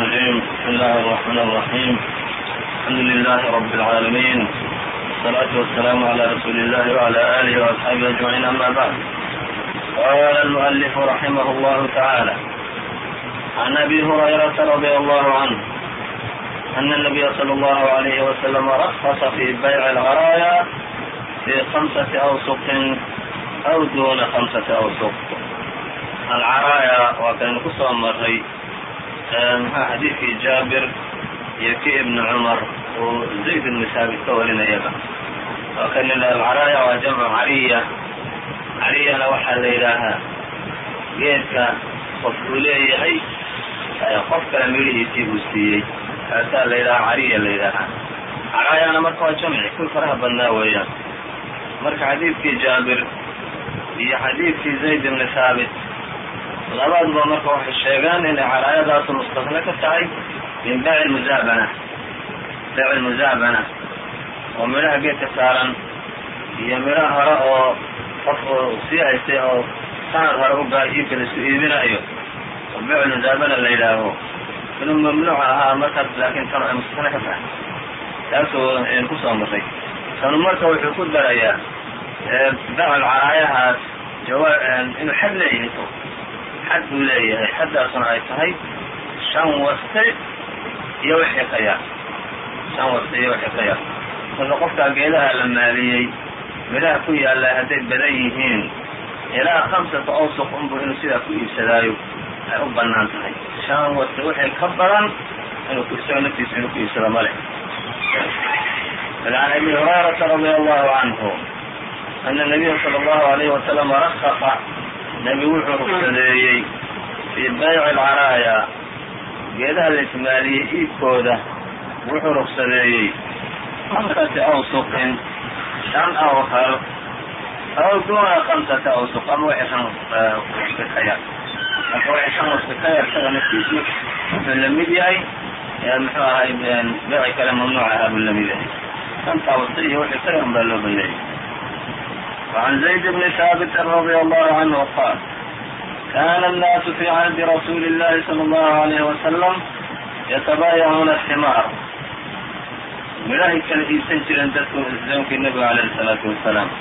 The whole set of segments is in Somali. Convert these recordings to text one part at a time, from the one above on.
الرجيم. بسم الله الرحمن الرحيم. الحمد لله رب العالمين، والصلاة والسلام على رسول الله وعلى آله وأصحابه أجمعين، أما بعد. قال المؤلف رحمه الله تعالى: عن أبي هريرة رضي الله عنه أن النبي صلى الله عليه وسلم رخص في بيع العرايا في 5 أوسق أو دون 5 أوسق. العرايا waa kaynu ku soo maray xadiidkii jaabir iyo kii ibn cumar oo zayd ibn saabit ka warinayaba. waa kan alcaraaya waa jamcu cariya. cariyana waxaa la yidhaahaa geedka qof uu leeyahay qof kale midhihiisii uu siiyey, kaasaa la yidhahaa cariya la yidhaahaa. caraayana marka waa jamci kul faraha badnaa weeyaan. marka xadiidkii jaabir iyo xadiidkii zayd ibn saabit labaduba marka waxay sheegaan inay caraayadaasu mustasna ka tahay min bayc muzaabana oo midhaha geedka saaran iyo midhaha hore oo qof oo sii haystay oo sanad hore ugaa iibka la isu iibinayo oo bayc muzaabana la yidhaaho inuu mamnuuc ahaa markaas, laakiin tan ay mustasna ka tahay taasoo aynu ku soo maray. tanu marka wuxuu ku darayaa bayc caraayahaas inuu xad leeyahay, xad uu leeyahay, xaddaasuna ay tahay 5 waste iyo wixii ka yar. 5 waste iyo wixii ka yar. marka qofkaa geedaha la maaliyey midhaha ku yaalla hadday badan yihiin ilaa 5 awsuq unbu inuu sidaa ku iibsadaayo ay u bannaan tahay. 5 waste wixii ka badan inuu isaga naftiisa inuu ku iibsado male. عن أبي هريرة رضي الله عنه أن النبي صلى الله عليه وسلم رخص nebi wuxuu rugsadeeyey fii bayci alcaraaya geedaha la ismaaliyey iibkooda wuxuu rugsadeeyey 5 awsuqin 5 awhal aw duuna 5 awsuq ama wixii 5 waste ka yar. marka wixii 5 waste ka yar isaga naftiisu wuxuu la mid yahay muxuu ahay beeci kale mamnuuc ahaa buu la mid yahay. 5 waste iyo wixii ka yar un baa loo baneeyey. وعن زيد بن ثابت رضي الله عنه قال: كان الناس في عهد رسول الله صلى الله عليه وسلم يتبايعون الثمار. midhahay kala iibsan jireen dadku zamkii nebiga عalayه الصلاaةu وaسلاam.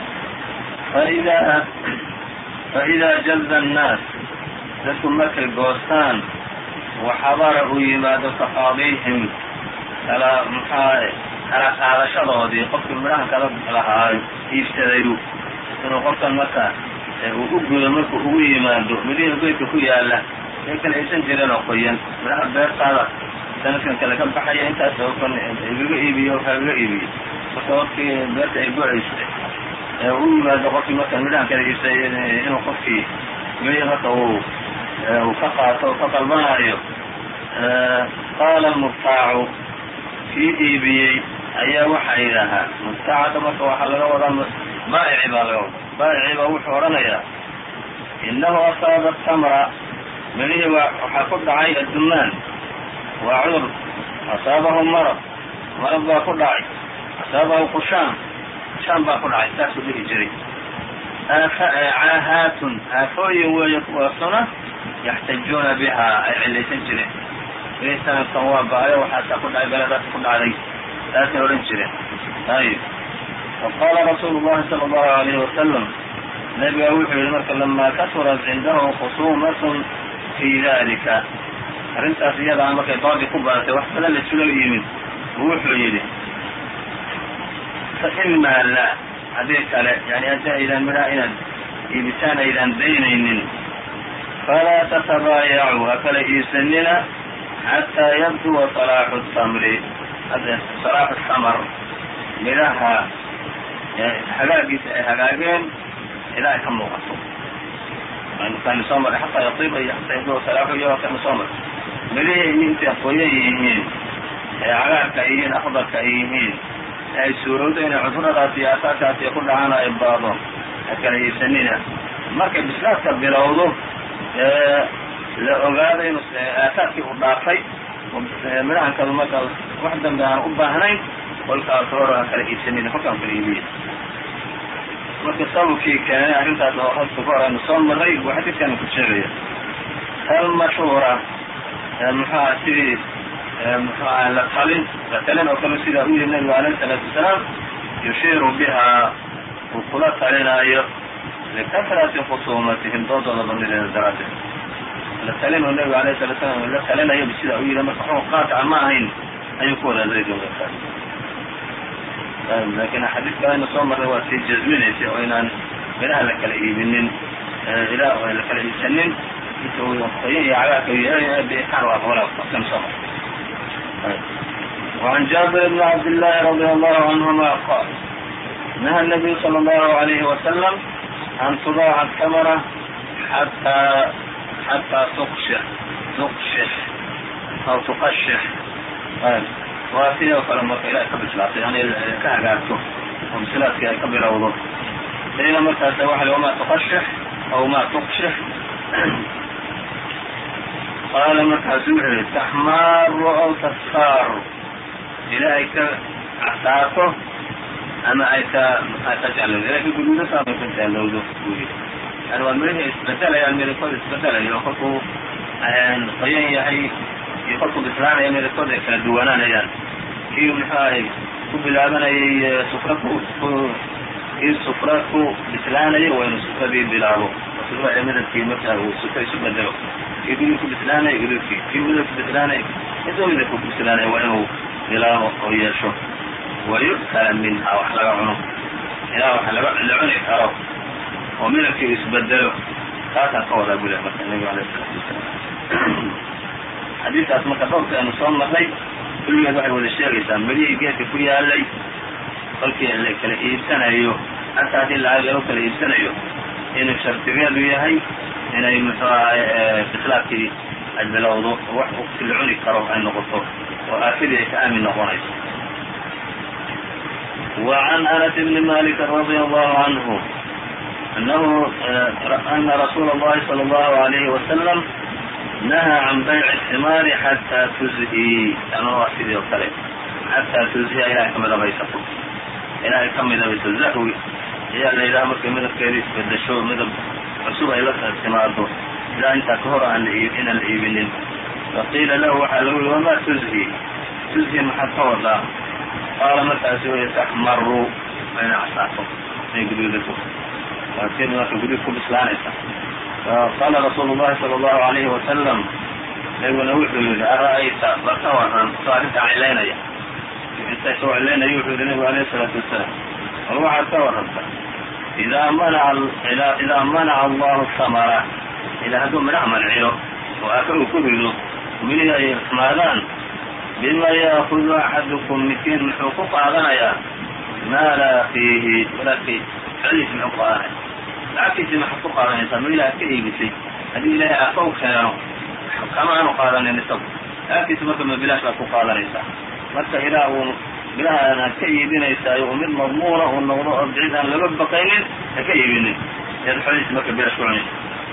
فإida jaza الناas dadku markay goostaan waxabara uu yimaado taqaadيihim kala qaadashadoodii, qofkii midhaha kala lahaa iibsadaydu inuu qofkan marka uu u gudo markuu ugu yimaado midhihii geedka ku yaalla ay kala iibsan jireen oo qoyan. midhaha beertaada sanadkan kale ka baxaya intaas oo kan igaga iibiyo kagaga iibiyo. marka waqtii beerta ay go-aysay u yimaado qofkii marka midhaha kala iibsay inuu qofkii midhihii marka uu ka qaato oo ka qalbanaayo. qaala mubtaacu kii iibiyey ayaa waxaa yidhaahaa, mubtaacada marka waxaa laga wadaa baa'ici baa laga wadaa. baa'ici baa wuxuu odhanayaa inahu asaaba tamra, midhihii waxaa ku dhacay addumaan, waa cudur. asaabahu marad baa ku dhacay. asaabahu qushaan baa ku dhacay. saasuu dhihi jiray. caahaatun aafooyin weeye kuwaasuna yaxtajuuna bihaa ay cilaysan jireen. midhihii sanadkan waa baayo waxaasaa ku dhacay, beladaas ku dhacday, taasay odhan jireen. ayib. وqاla رasuul الlahi slى الlahu عalيه وasلم nebiga wuxuu yihi marka lamaa kasurat cindahu khusuumaة fii dalika, arrintaas iyadaa markay doodii ku badatay wax badan la isulo yimid, wuxuu yidhi faإmaa laa, haddii kale yani haddii aydaan midhaha inaad iibitaan aydaan daynaynin falaa tatabaayacuu ha kala iibsanina xataa yabduwa salaaxu الtamr, midhaha hagaagiisa ay hagaageen ilaa ay ka muuqato. kaynu soo maray xataa yaiiba iyo xataa yabduwa salaaxu iyo kaynu soo maray. midhihii intay qoyan yihiin ee cagaarka ay yihiin, akdarka ay yihiin, ay suurowdo inay cuduradaas iyo asaarkaas ku dhacaan ay baado ha kala iibsanina. markay bislaadka bilowdo la ogaado inuu aasaarkii u dhaafay midhahan kadu marka wax dambe aan u baahnayn, kolkaas hore ha kala iibsanina, kolkaan kala iibiya. marka sababkii keenay arrintaas oo hadka ka hor aynu soo maray buu xadiidkani ku sheegaya. almashhuura muxuaha sidii ltalin oo kale sidaa u yihi nabigu alayه الصلاaةu وaسaلاam yushiiru biha uu kula talinaayo likasrati khusuumatihim doodooda badnideeda daraaddeed la talin oo nabigu alayه الصلاة وسلام la talinayo sidaa u yihi marka xukun qaaطca ma ahayn ayuu ku wadaa zayd bn wakaas lakin axaadiis kalena soo marray waa sii jazminaysay oo inaan midhaha la kala iibinin ilaa la kala iibsanin inta uu qoyan iyo cagaarka yahay biixaan u aqbala kan soo mar وعن جابر بن عبد الله رضي الله عنهما قال نهى النبي صلى الله عليه وسلم أن تباع الثمرة حتى تقشح أو تقشح waa sidii oo kale marka ilahay ka bislaatay yani ka hagaagto oo bislaadkii ay ka bilowdo ina markaas waxa wama tuqashix aw ma tuqshix qaala markaasu wuxuu yihi taxmaaru aw tasfaaru ilahay ka casaato ama ay ka jeclowdo ilahay ka guduudato ama ka jeclowdo buu yihi yani waa midhihii isbedelayaan midabkooda isbedelayo oo kolkuu qoyan yahay iyo kolkuu bislaanaya midabkooda ay kala duwanaanayaan kii muxuu ahay ku bilaabanayay kii sufra ku bislaanaya waa inuu sufradii bilaabo sufra midabkii markaa uu sufra isu bedelo kii gudub ku bislaanaya gudubkii kii midab ku bislaanaya intuu midabku ku bislaanaya waa inuu bilaabo oo yeesho wayukala minha wax laga cuno ilaa wax la cuni karo oo midabkii isbedelo taasaan ka wadaa bule marka nabiga alayh الsalaatu wasalaam xadiiskaas marka dhowrka aynu soo marnay kulligeed waxay wada sheegaysaa midhihii geedka ku yaalay kolkii la kala iibsanayo xataa haddii lacag lagu kala iibsanayo inuu shardigeedu yahay inay muxuu ahay bislaadkii ay bilowdo oo wax waqti la cuni karo ay noqoto oo aakidii ay ka aamin noqonayso وعن أنس بن مالك رضي الله عنه أن رسول الله صلى الله عليه وسلم نهى عن بيع الثمار حتى تزهي أنا waa sidii o kale xatىa تزهya ilahay ka midabaysato ilahay ka midabayso zahwi ayaa la yidhaha markay midabkeeda isbedesho midab cusub ay la timaado ilaa intaa ka hor inaan la iibinin faqiila lahu waxaa lagu yihi wama tuzhi maxaad ka wadaa qaala markaasu wy taxmaru ayna casaato inay guduudato waa sid marka guduud ku bislaanaysa qaala rasuulu الlahi salى الlahu عalayhi wasalam nabiguna wuxuu yihi ara'ayta bal ka waran soo arrinta cilaynaya inta soo cilaynaya wuxuu yihi nabigu alayh الsalaatu wasalaam bal waxaad ka warranta idaa manaca allahu samara ilaa hadduu midhaha manciyo oo aka uu ku rido midhihii ay ismaadaan bima yaakudu axadukum midkiin muxuu ku qaadanayaa maa laa fiihi walaalkii xadiis muxuu ku qaadanaya lacagtiisii maxaad ku qaadanaysaa midhihi aad ka iibisay haddii ilaahay aka u keeno kama aanu qaadanin isagu lacagtiisi marka ma bilaash baad ku qaadanaysaa marka ilaa uu midhahaan aad ka iibinaysaayo uu mid madmuuna uu noqdo oo bicid aan laga baqaynin ha ka iibinin ead xolihiisi marka bilaash ku cunaysa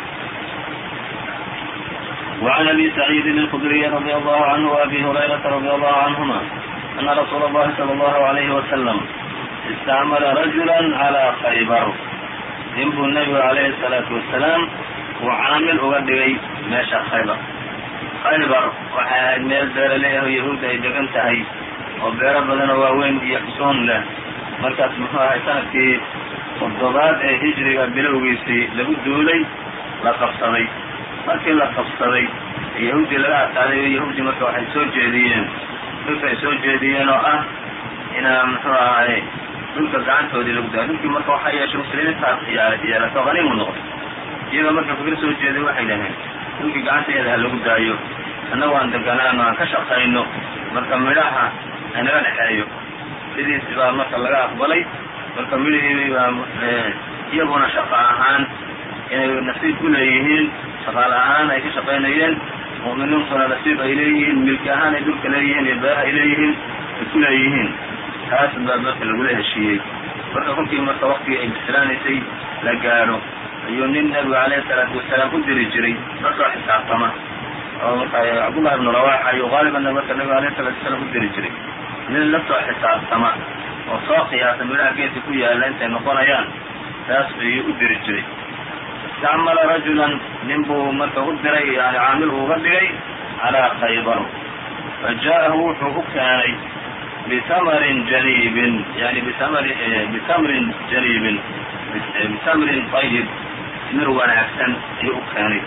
وعن أبي سعيد الخدري رضي الله عنه وأبي هريرة رضي الله عنهما أن رسول الله صلى الله عليه وسلم استعمل رجلا على خيبر ninbuu nabigu عalayhi الصلاaةu وaسalaam uu caamil uga dhigay meesha khaybar waxay ahayd meel beeraley ah oo yahuudda ay degan tahay oo beero badanoo waaweyn iyo xusoon leh markaas muxuu ahay sanadkii 7 ee hijriga bilowgiisii lagu duulay la qabsaday markii la qabsaday yahuuddii laga adkaaday o yahuuddii marka waxay soo jeediyeen dhulka ay soo jeediyeen oo ah inaa muxuu ahay dhulka gacantoodii lagu daayo dhulkii marka waxaa yeeshay muslimiintaas yeelato qaniimu noqday iyagoo marka fikir soo jeeday waxay dhaheen dhulkii gacanteeda ha lagu daayo annagu aan deganaano aan ka shaqayno marka midhaha naga dhexeeyo sidiisi baa marka laga aqbalay marka midhihii baa iyaguna shaqo ahaan inay nasiib ku leeyihiin shaqaale ahaan ay ka shaqaynayeen mu'miniintuna nasiib ay leeyihiin milki ahaan ay dhulka leeyihiin iyo beeraha ay leeyihiin ay ku leeyihiin taas baa marka lagula heshiiyey marka kolkii marka waktigii ay bislaanaysay la gaadho ayuu nin nabigu alayhi الsalaatu wasalaam u diri jiray kasoo xisaabtama oo marka cabdullah ibnu rawaxa ayuu qaalibanna marka nabigu alayhi الsalatu wasalaam u diri jiray nin la soo xisaabtama oo soo qiyaasa midhaha geedka ku yaalla intay noqonayaan taas ayuu u diri jiray istacmala rajulan nin buu marka u diray yani caamil uuga dhigay calaa khaybar فجاءه wuxuu u keenay بتمrin janيibin yani بتمrin janيibin بتمrin طayب timir wanaagsan ayuu u keenay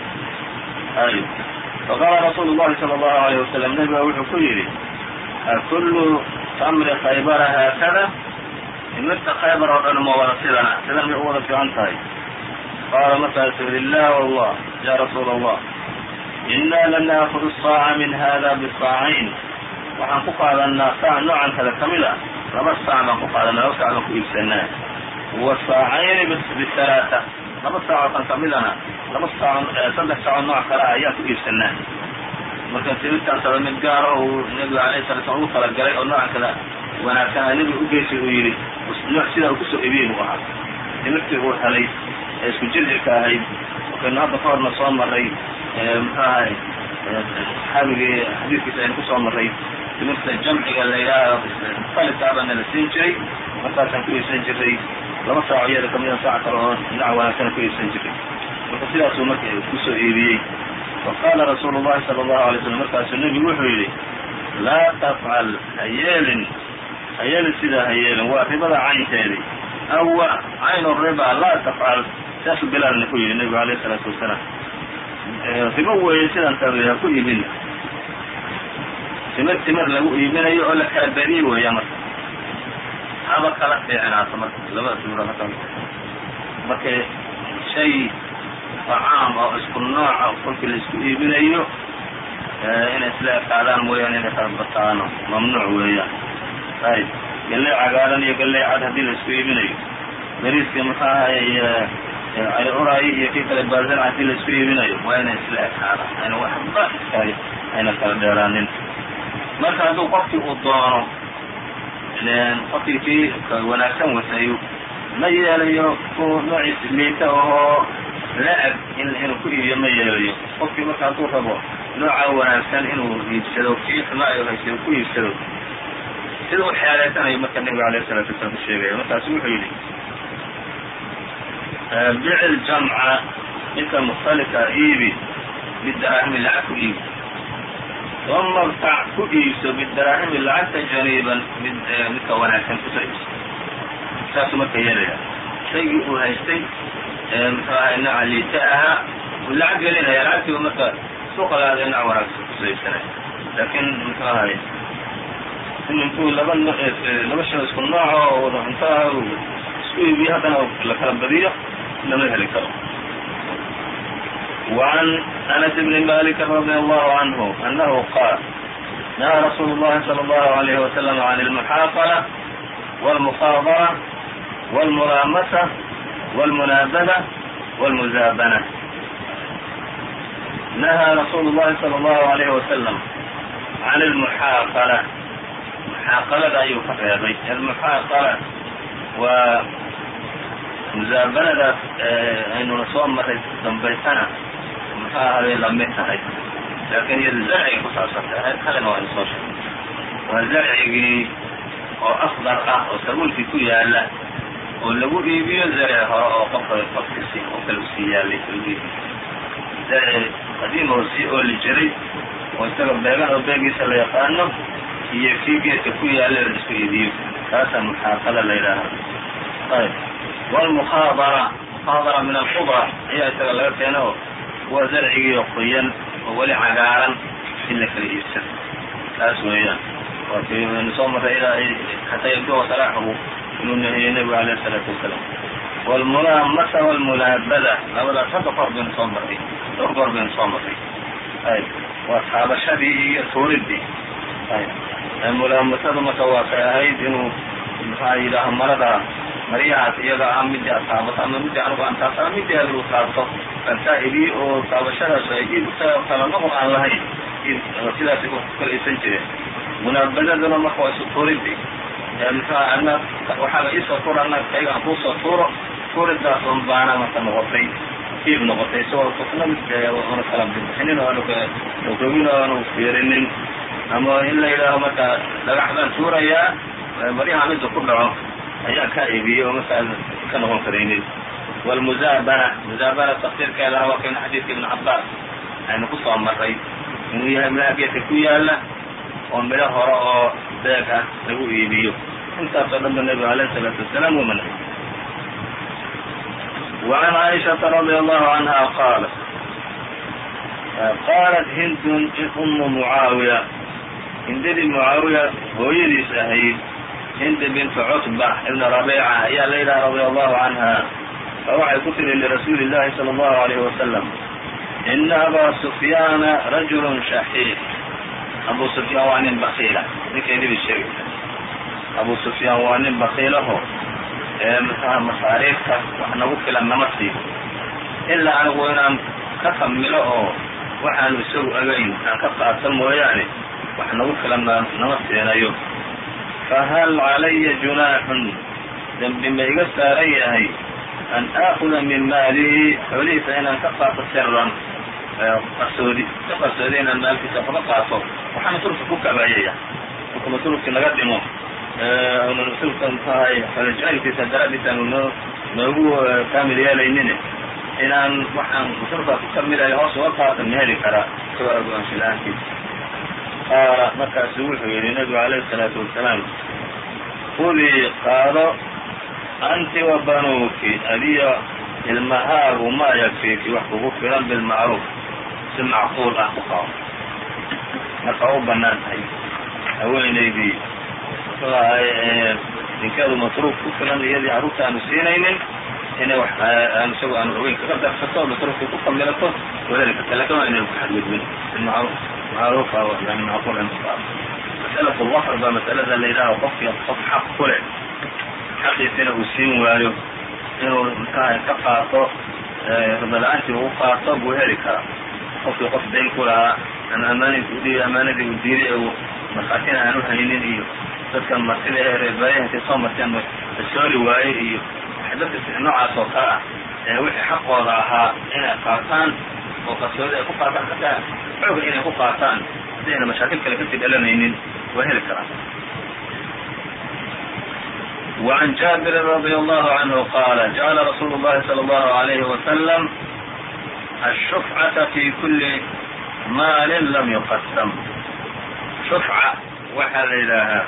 فqاla رasuل الlahi صلى الله عليه وسلم نبga wuxuu ku yidhi أكل تمri khaybara haakada timirta khaybar oo dhan ma wada sidan may u wada fiican tahay qaala markaasu yidhi la والله ya rasuul الlah إna lanأخذ الصاaca min hada bصاacayn waxaan ku qaadanaa saac noocan kada ka mid a laba saac baan ku qaadana laba saac baan ku iibsanaa وasaacayni bثaلaaثة laba saacoo kan kamidana saddex saacoo nooc kale ah ayaan ku iibsanaa marka timirtaan sada mid gaara uu nebiga alayه الsala slam ugu talagalay oo noocan kada wanaagsanaa nebiga ugeysay uu yidhi nooc sidaa uu kusoo iibiyey buu ahaa timirtii uu helay ee isku jirjirka ahayd wakaynu hadda ka horna soo maray muxuu ahay saxaabigii xadiidkiisa aynu kusoo maray timirta jamciga la yidhaaha mukhtalifkaabana la siin jiray markaasaan ku iibsan jiray laba saaco iyada kamida saac kale oo dhinac wanaagsana ku iibsan jiray marka sidaasuu marka kusoo iibiyey faqaala rasuulu الlahi salى الlahu alay slam markaasuu nebigu wuxuu yidhi laa tafcal hayeelin sidaa hayeelin waa ribada caynteedii awa caynu riba laa tafcal saasu bilaalna ku yidhi nebigu alayh الsalaatu wasalaam ribo weeye sidan tabi ha ku iibin timir lagu iibinayo oo la kala badiye weeya marka haba kala fiicnaato marka labada timiro marka shay طacaam oo isku nooca kolkii la isku iibinayo inay isla ekaadaan mooyaane inay kala bataano mamnuuc weeyaan ayb galley cagaaran iyo galley cad haddii la isku iibinayo bariiska maxaa ahay uraayo iyo kii kale baazan haddii la isku iibinayo waa inay isla ekaadaan ayna waxba iskahay ayna kala dheeraanin marka hadduu qofkii uu doono qofkii kii wanaagsan watayo ma yeelayo ku noociis liita oo la-eg inuu ku iibiyo ma yeelayo qofkii marka hadduu rabo nooca wanaagsan inuu iibsado kii xumaayo haysa ku iibsado sida u xeeleysanayo marka nebiga alayh الsalatu wasalaam u sheegaya markaasu wuxuu yidhi bic ljamca midka mukhtalifka iibi bidaraahimi lacag ku iibi uma btac ku iibso bidaraahimi lacagta janiiban midka wanaagsan kusoo iibso saasuu marka yeelaya shaygii uu haystay muxuu ahay nooca liita ahaa uu lacag gelinaya lacagtiiba marka suuqalaada nooc wanaagsan kusoo iibsanaya laakiin muxuu ahay in intuu laba shay isku nooca oo wada cunto ah isku iibiyo haddana la kala badiyo lama heli karo وعن أنس بن مالك رضي الله عنه أنه قال نهى رسول الله صلى الله عليه وسلم عن المحاقلة والمخاضرة والملامسة والمنابذة والمزابنة نهى رسول الله صلى الله عليه وسلم عن المحاقلة محاaqalada ayuu ka reebay almuxaaqala waa musaabanadaas aynuna soo maray dambaysana muxuu ahaday lamid tahay laakiin iyada zarciga ku saabsan tahay kalena waa inu soo sheegay waa zarcigii oo afdar ah oo sabuulkii ku yaala oo lagu iibiyo zarci hore oo qofkisi oo kale usii yaalay zarci qadiim oo sii ooli jiray oo isaga beegan oo beegiisa la yaqaano iyo kii geedka ku yaala la isku iibiyo taasaa muxaaqala la yidhaaha ayb wlmuhaadara muhaadara min alkhudra ayaa isaga laga keena oo waa zarcigii oo qoyan oo weli cagaaran in la kala iibsado taas weeyaan waa kii aynu soo marray ilaa xataa yabduwa salaaxuhu inuu nahiyey nebigu alayh الsalaatu wasalaam wlmulaamasa wlmulaabada labadaas hadda kahor baynu soo marray dhowr goor baynu soo marray ayb waa taabashadii iyo tuuridii ayb mulaamasadu marka waa kay ahayd inuu maxaa yidhaaha maryahaas iyada ah midii aad taabato ama midii anigu aan taabto ama midii adigu taabto kantaa-idii oo taabashadaas ay iib kala noqon aan lahayn sidaas ku kala iibsan jireen munaabadaduna marka waa isu tuuridii muxua adna waxaaba iisoo tuur adna kayga aan kuusoo tuuro tuuridaas un baana marka noqotay iib noqotay isagoo qofna una kala bixinin oo rogin oo aanu fiirinin ama in la yidhaaho marka dhagax baan tuurayaa maryaha midda ku dhaco ayaan ka iibiyey oo markaa ka noqon karaynin wlmuzaabana muzaabana tafsiirkeedana waa kaynu xadiidka ibn cabaas aynu kusoo maray inuu yahay meelaha geedka ku yaala oo midho hore oo beeg ah lagu iibiyo. intaasoo dhan ba nebigu alayhi الsalaatu wasalaam uu manhay. وعn عائشhaةa رadي الله عanهa qaalat hind أmu معaawiية, hindadii معaawiya hooyadiis ahayd, hind bint cutbة ibn رabيcة ayaa la yidhaha radي الله عanهa, waxay ku tiri lirasuuli الlahi salى الlahu عalيه وasلم ina abaa سufyaana rajul shaxiix. abu sufyaan waa nin bakiila, ninkeedii bay sheegaysa. abu sufyaan waa nin bakiilaho masaariifta wax nagu filan nama siiyo, ilaa anigu inaan ka kamilo oo waxaanu isagu agayn aan ka qaadsan mooyaane wax nagu filan nama siinayo. fahal calaya junaaxun, dembi ma iga saaran yahay an aakuda min maalihi, xoolihiisa inaan ka qaato siran, qarsoodi ka qarsoodi inaan maalkiisa kaga qaato, waxaa masulka ku kabaayaya marka masulkii naga dhimo masulka mxuahay xolajacaylkiisa daraaddiisa aanu noogu kaamil yeelaynin, inaan waxaan masulkaa ku kamilayo hoos uga qaato ma heli karaa isagoo argo-aansho la-aantiisa. qaala markaasu wuxuu yidhi nebigu alayhi الsalaatu wasalaam khudii qaado anti wa banuuki, adiyo ilmahaagu maa yakfiiki wax kugu filan bilmacruuf, si macquul ah ku qaado. marka u banaan tahay haweenaydii muxuu ahay ninkeedu masruuf ku filan iyadii carruurta aanu siinaynin inay aan isagu aanu ogeyn kaga darsato masruufkii ku kamilato walaali karta, lakin waa inaynu ku xadgudbin macruufa yani macquul inu qaado. masalatu lwafr baa masalada la yidhaaho qofkii qof xaq ku leh xaqiisina uu siin waayo inuu mxuahay ka qaato ribala-aantii u qaato buu heli karaa. qofkii qof dayn ku lahaa ama amaanadii uu diiday u markhaatina aanu haynin iyo dadkan martida ee reerbaayahantay soo marteen sooli waaye iyo dadka noocaas oo kale ah wixii xaqooda ahaa inay qaataan oo qarsoodi ay ku qaataan, xataa xooga inay ku qaataan si ayna mashaakil kale kasii dhalanaynin waa heli karaan. وعn jaaبir رadي الله عanه qاala جacla rasuul الlahi slى الlaه عalيه وasلم الshufcaةa fي kuli maal lam yuqasm. shufca waxaa la yidhaahaa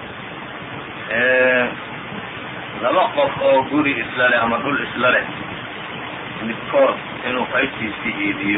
laba qof oo guri isla leh ama dhul isla leh midkood inuu qaybtiisii iibiyo.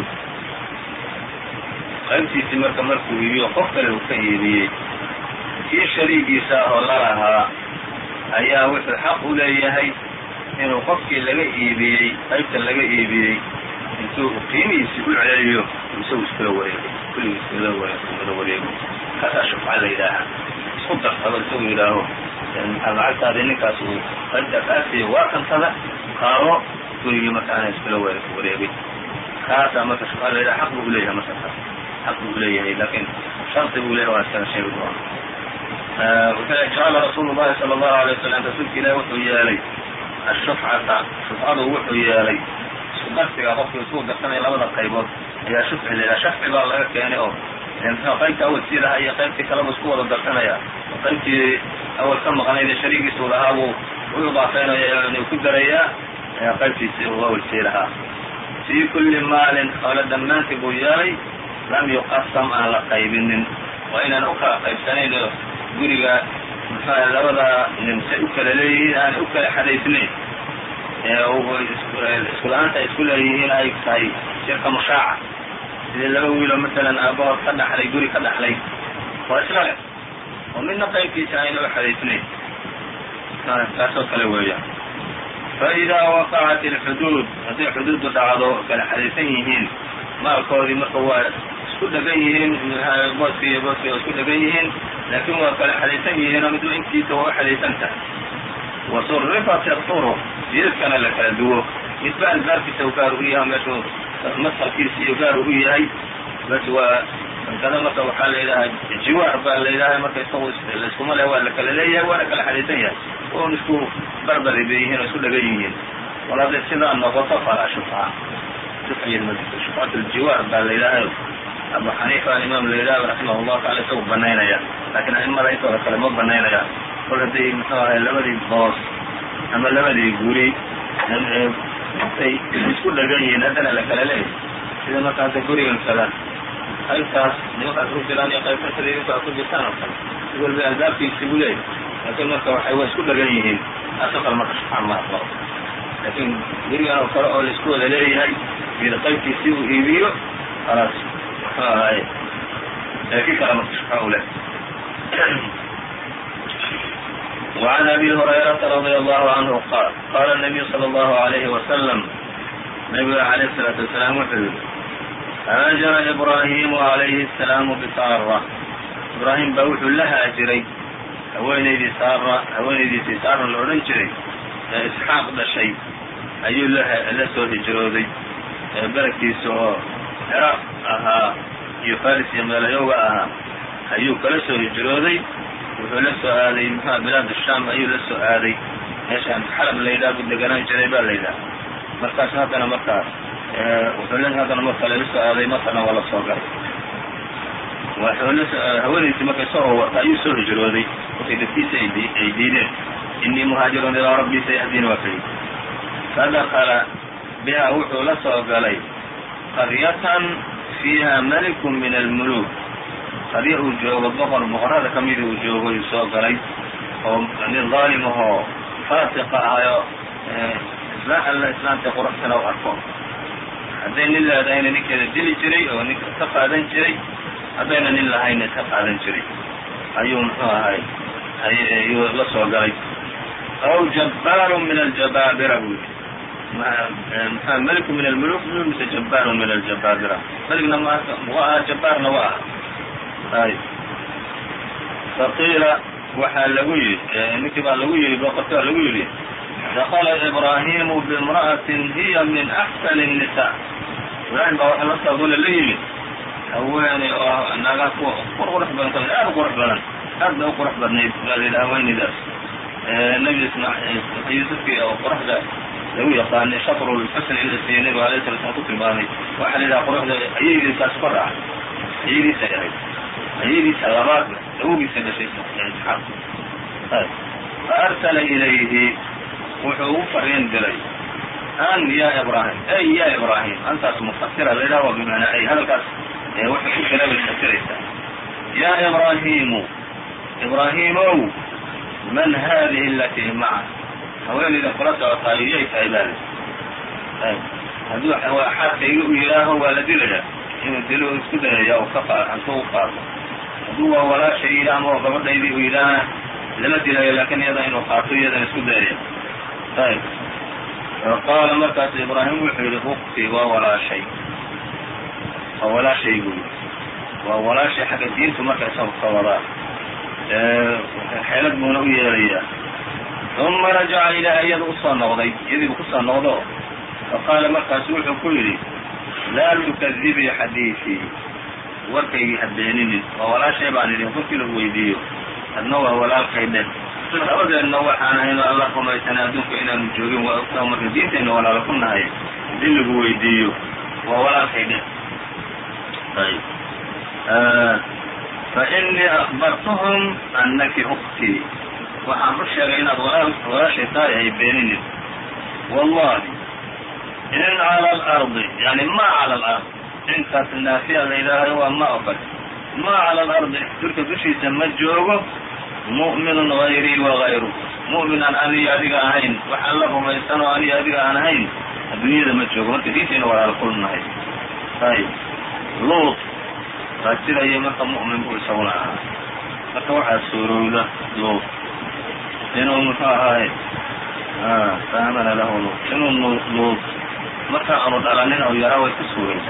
qaybtiisii markuu iibiyo qof kale uu ka iibiyey, kii shariigiisa oo lalahaa ayaa wuxuu xaq u leeyahay inuu qofkii laga iibiyey qaybta laga iibiyey intuu qiimihiisi u celiyo isagu iskula wareego, kulligii iskula wareego. kaasaa shufca la yidhaahaa. isku darsado isagu yidhaaho lacagtaadii ninkaas uu qaybta kaasiiyo waa kantada qaado, gurigii markaana iskula wareegay. kaasaa marka shufca la yidhaha. xaq buu uleeyahay marka xaq buu uleeyahay, laakin shardi buu leeyahay waa iskana sheegi doona. jacala rasuulu الlahi salى الlahu عalيه wasalam rasuulka ilahi wuxuu yeelay ashufcata, shufcadu wuxuu yeelay isku darsiga qofkii isku darsanaya labada qaybood ayaa shufci la yidhaha. shafci baa laga keenay oo qaybta awal sii lahaa iyo qaybtii kaleba isku wada darsanaya. qaybtii awal ka maqnayd ee shariigiisu lahaa buu u idaafeynaya inuu ku darayaa qaybtiisii uu awal sii lahaa. fii kuli maalin xoole dhammaantii buu yeelay lam yuqasam aan la qaybinin, waa inaan u kala qaybsanayn oo guriga mxuaha labada nin say u kala leeyihiin aanay u kala xadaysnayn, isku la-aanta ay isku leeyihiin ay tahay shirka mushaaca, sidii laba wiiloo masalan aabahood ka dhaxlay guri ka dhaxlay waa isla leh oo midna qaybkiisa ayna u xadaysnayn, taasoo kale weeya. faidaa waqacat alxuduud, hadday xuduuddu dhacdo kala xadaysan yihiin maalkoodii marka waa isku dhegan yihiin, booski iyo booski waa isku dhegan yihiin, laakiin waa kala xadaysan yihiinoo midba intiisa waa u xadaysan tahay. wasurifat اطرق, jidadkana la kala duwo, midba albaabkiisa u gaar u yahay, meeshuu mashalkiisa iyo gaar u yahay. bas waa kada marka waxaa la yidhahaa jiwaar baa la yidhaha. marka isagu laiskuma le waa la kala leeyahay, waana kala xadaysan yahay, oon isku barbari bay yihiin oo isku dhegan yihiin. wal hadday sidaa noqoto falaa shufca, shufcat ljiwaar baa la yidhaaha. abu xaniifa alimaam la yidhaha raximah llahu taala isagu banaynaya, laakiin aimada intooda kale ma banaynaya. kol hadday muxuu ahay labadii boos ama labadii guri ay isku dhegan yihiin haddana la kala leeyahay, sida marka hadda gurigan kada qaybtaas nimankaas ku jiraan iyo qaybta kale idinkaa ku jirtaan oo kale si walba albaabkiisi buu leeyahy laakiin marka waa isku dhagan yihiin taasoo kale marka shufca ma aqbalo laakiin gurigan oo kale oo la isku wada leeyahay mid qaybtiisii uu iibiyo khalaas muxuu ahaaye laakiin kale marka shufca u leh. وعن أبي هريرة رضي الله عنه قال قال النبي صلى الله عليه وسلم نبga عليه الصلاaةu وaسلام wuxuu yihi hاaجر إبراهيم عليه السلام بsاrة إبراهيم baa wuxuu la haajiray haweenaydiisii saara la odhan jiray ee isxaaq dhashay ayuu la soo hijrooday beledkiisa oo cراaq ahaa iyo faris iyo meelayowga ahaa ayuu kala soo hijrooday wuxuu la soo aaday mxua bilaad الsham ayuu la soo aaday meeshaan xalab la yidhaha buu deganaan jiray ba la yidhaha markaas haddana markaas wuxuu haddana mar kale la soo aaday markana waa la soo galay haweenaysii markay soo warta ayuu soo hijrooday markay dadkiisa ay diideen inii muhaajirun ilaa rabbii sayahdin waa kayid fadakala biha wuxuu la soo galay qaryatan fiiha malikun min almuluk qaryo uu joogo boqorada ka mida uu joogo yuu soo galay oo nin dhaalim ahoo faasiqa ahayo alla islaamka quruxsana u arko hadday nin leedahayna ninkeeda dili jiray oo ninka ka qaadan jiray haddayna nin lahayna ka qaadan jiray ayuu muxuu ahay ayuu la soo galay aw jabbaarun min aljabaabira buu yihi meliku min almuluk mise jabbaarun min aljabaabira meligna wa aha jabbaarna wa aha ay faqiila waxaa lagu yidhi ninkii baa lagu yidhi boqorti baa lagu yidhi dakla ibraahimu bimra'atin hiya min axsani الnisaa ibraahim baa waxa la soogola la yimid haweeney oo naagaha kuwa qurux badan aad u qurux badan aad bay u qurux badnayd baa la yidhi haweeneydaas nebi yuusufkii oo quruxda lagu yaqaanay shatrulxusn in la siiyey nebiga alayh sala slam ku tilmaamay waxaa la yidhaha quruxda ayaydiisaas kor ah ayaydiisa ahayd ayaydiisa labaad awogiisa dhashay isxaaq faarsala ilayhi wuxuu u fariin diray an ya ibrahim ay ya ibrahim antaas mufasira la yidhaha waa bimacnaa ay hadalkaas waxay ku jira bay fasiraysaa ya ibraahimu ibraahimow man hadihi alatii maca haweenayda kula socotaa iyay tahay baali hadduu xaaskayga u yidhaaho waa la dilaya inuu dilo isku dayaya oo hantuu u qaato hadduu waa walaashay yidhaah ama gabadhaydii u yidhaahna lama dilayo laakin iyada inuu qaato iyadana isku dayaya ayb qaala markaasu ibraahim wuxuu yihi uktii waa walaashay buu yidhi waa walaashay xagga diintu marka isaga ka wadaa xeelad buuna u yeelayaa uma rajaca ilaaha iyada usoo noqday iyadiibu kusoo noqdo faqaala markaasu wuxuu ku yidhi laa tukadibii xadiiثii warkaygii ha beeninin waa walaashay baan idhi korkii lagu weydiiyo adna waa walaalkay dheh labadeedna waxaan ahayno alla rumaysana adduunka inaanu joogin waa ogtaha marka diintayna walaalo ku nahay hadii lagu weydiiyo waa walaalkay dheh ayb fainii akbartuhum anaki uktii waxaan u sheegay inaad walaashay tahay hay beeninin wallahi in cala alardi yani ma cala alard intaas naafiya la yidhaahayo waa ma okale ma cala alardi dhulka dushiisa ma joogo mu'minun hayrii wagayru mu'min aan aniyo adiga ahayn waxaan la rumaysan oo aniyo adiga aan ahayn adduunyada ma joogo marka diintayna walaalo kulnahay ayb luut waa sidaya marka mu'min buu isaguna ahaa marka waxaa suurowda luut inuu muxuu ahaaye faamana lahu luut inuu luut marka aanu dhalanin oo yaraa way ka suuraysa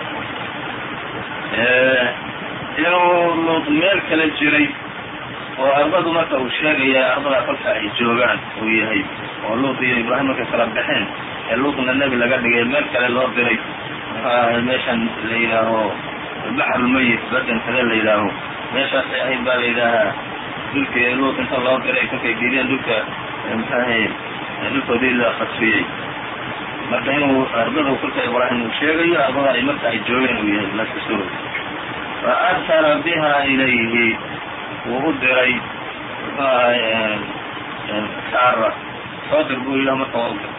inuu luut meel kala jiray oo ardadu marka uu sheegaya ardada kolka ay joogaan uu yahay oo luut iyo ibraahim markay kala baxeen ee luutna nebi laga dhigay meel kale loo diray meeshan la yidhaaho baxrulmayit badan kale la yidhaaho meeshaasay ahayd baa la yidhaahaa dhulkii luut inta loo diray kolkay diideen dhulka mxuahay dhulkoodii la khasfiyey marka inuu ardada kolka ibraahim uu sheegayo ardada ay marka ay joogeen uu yahay laska suro fa arsala biha ilayhi wuu u diray muxuu ahay saara soo dir buu yidhaha marka waa u diray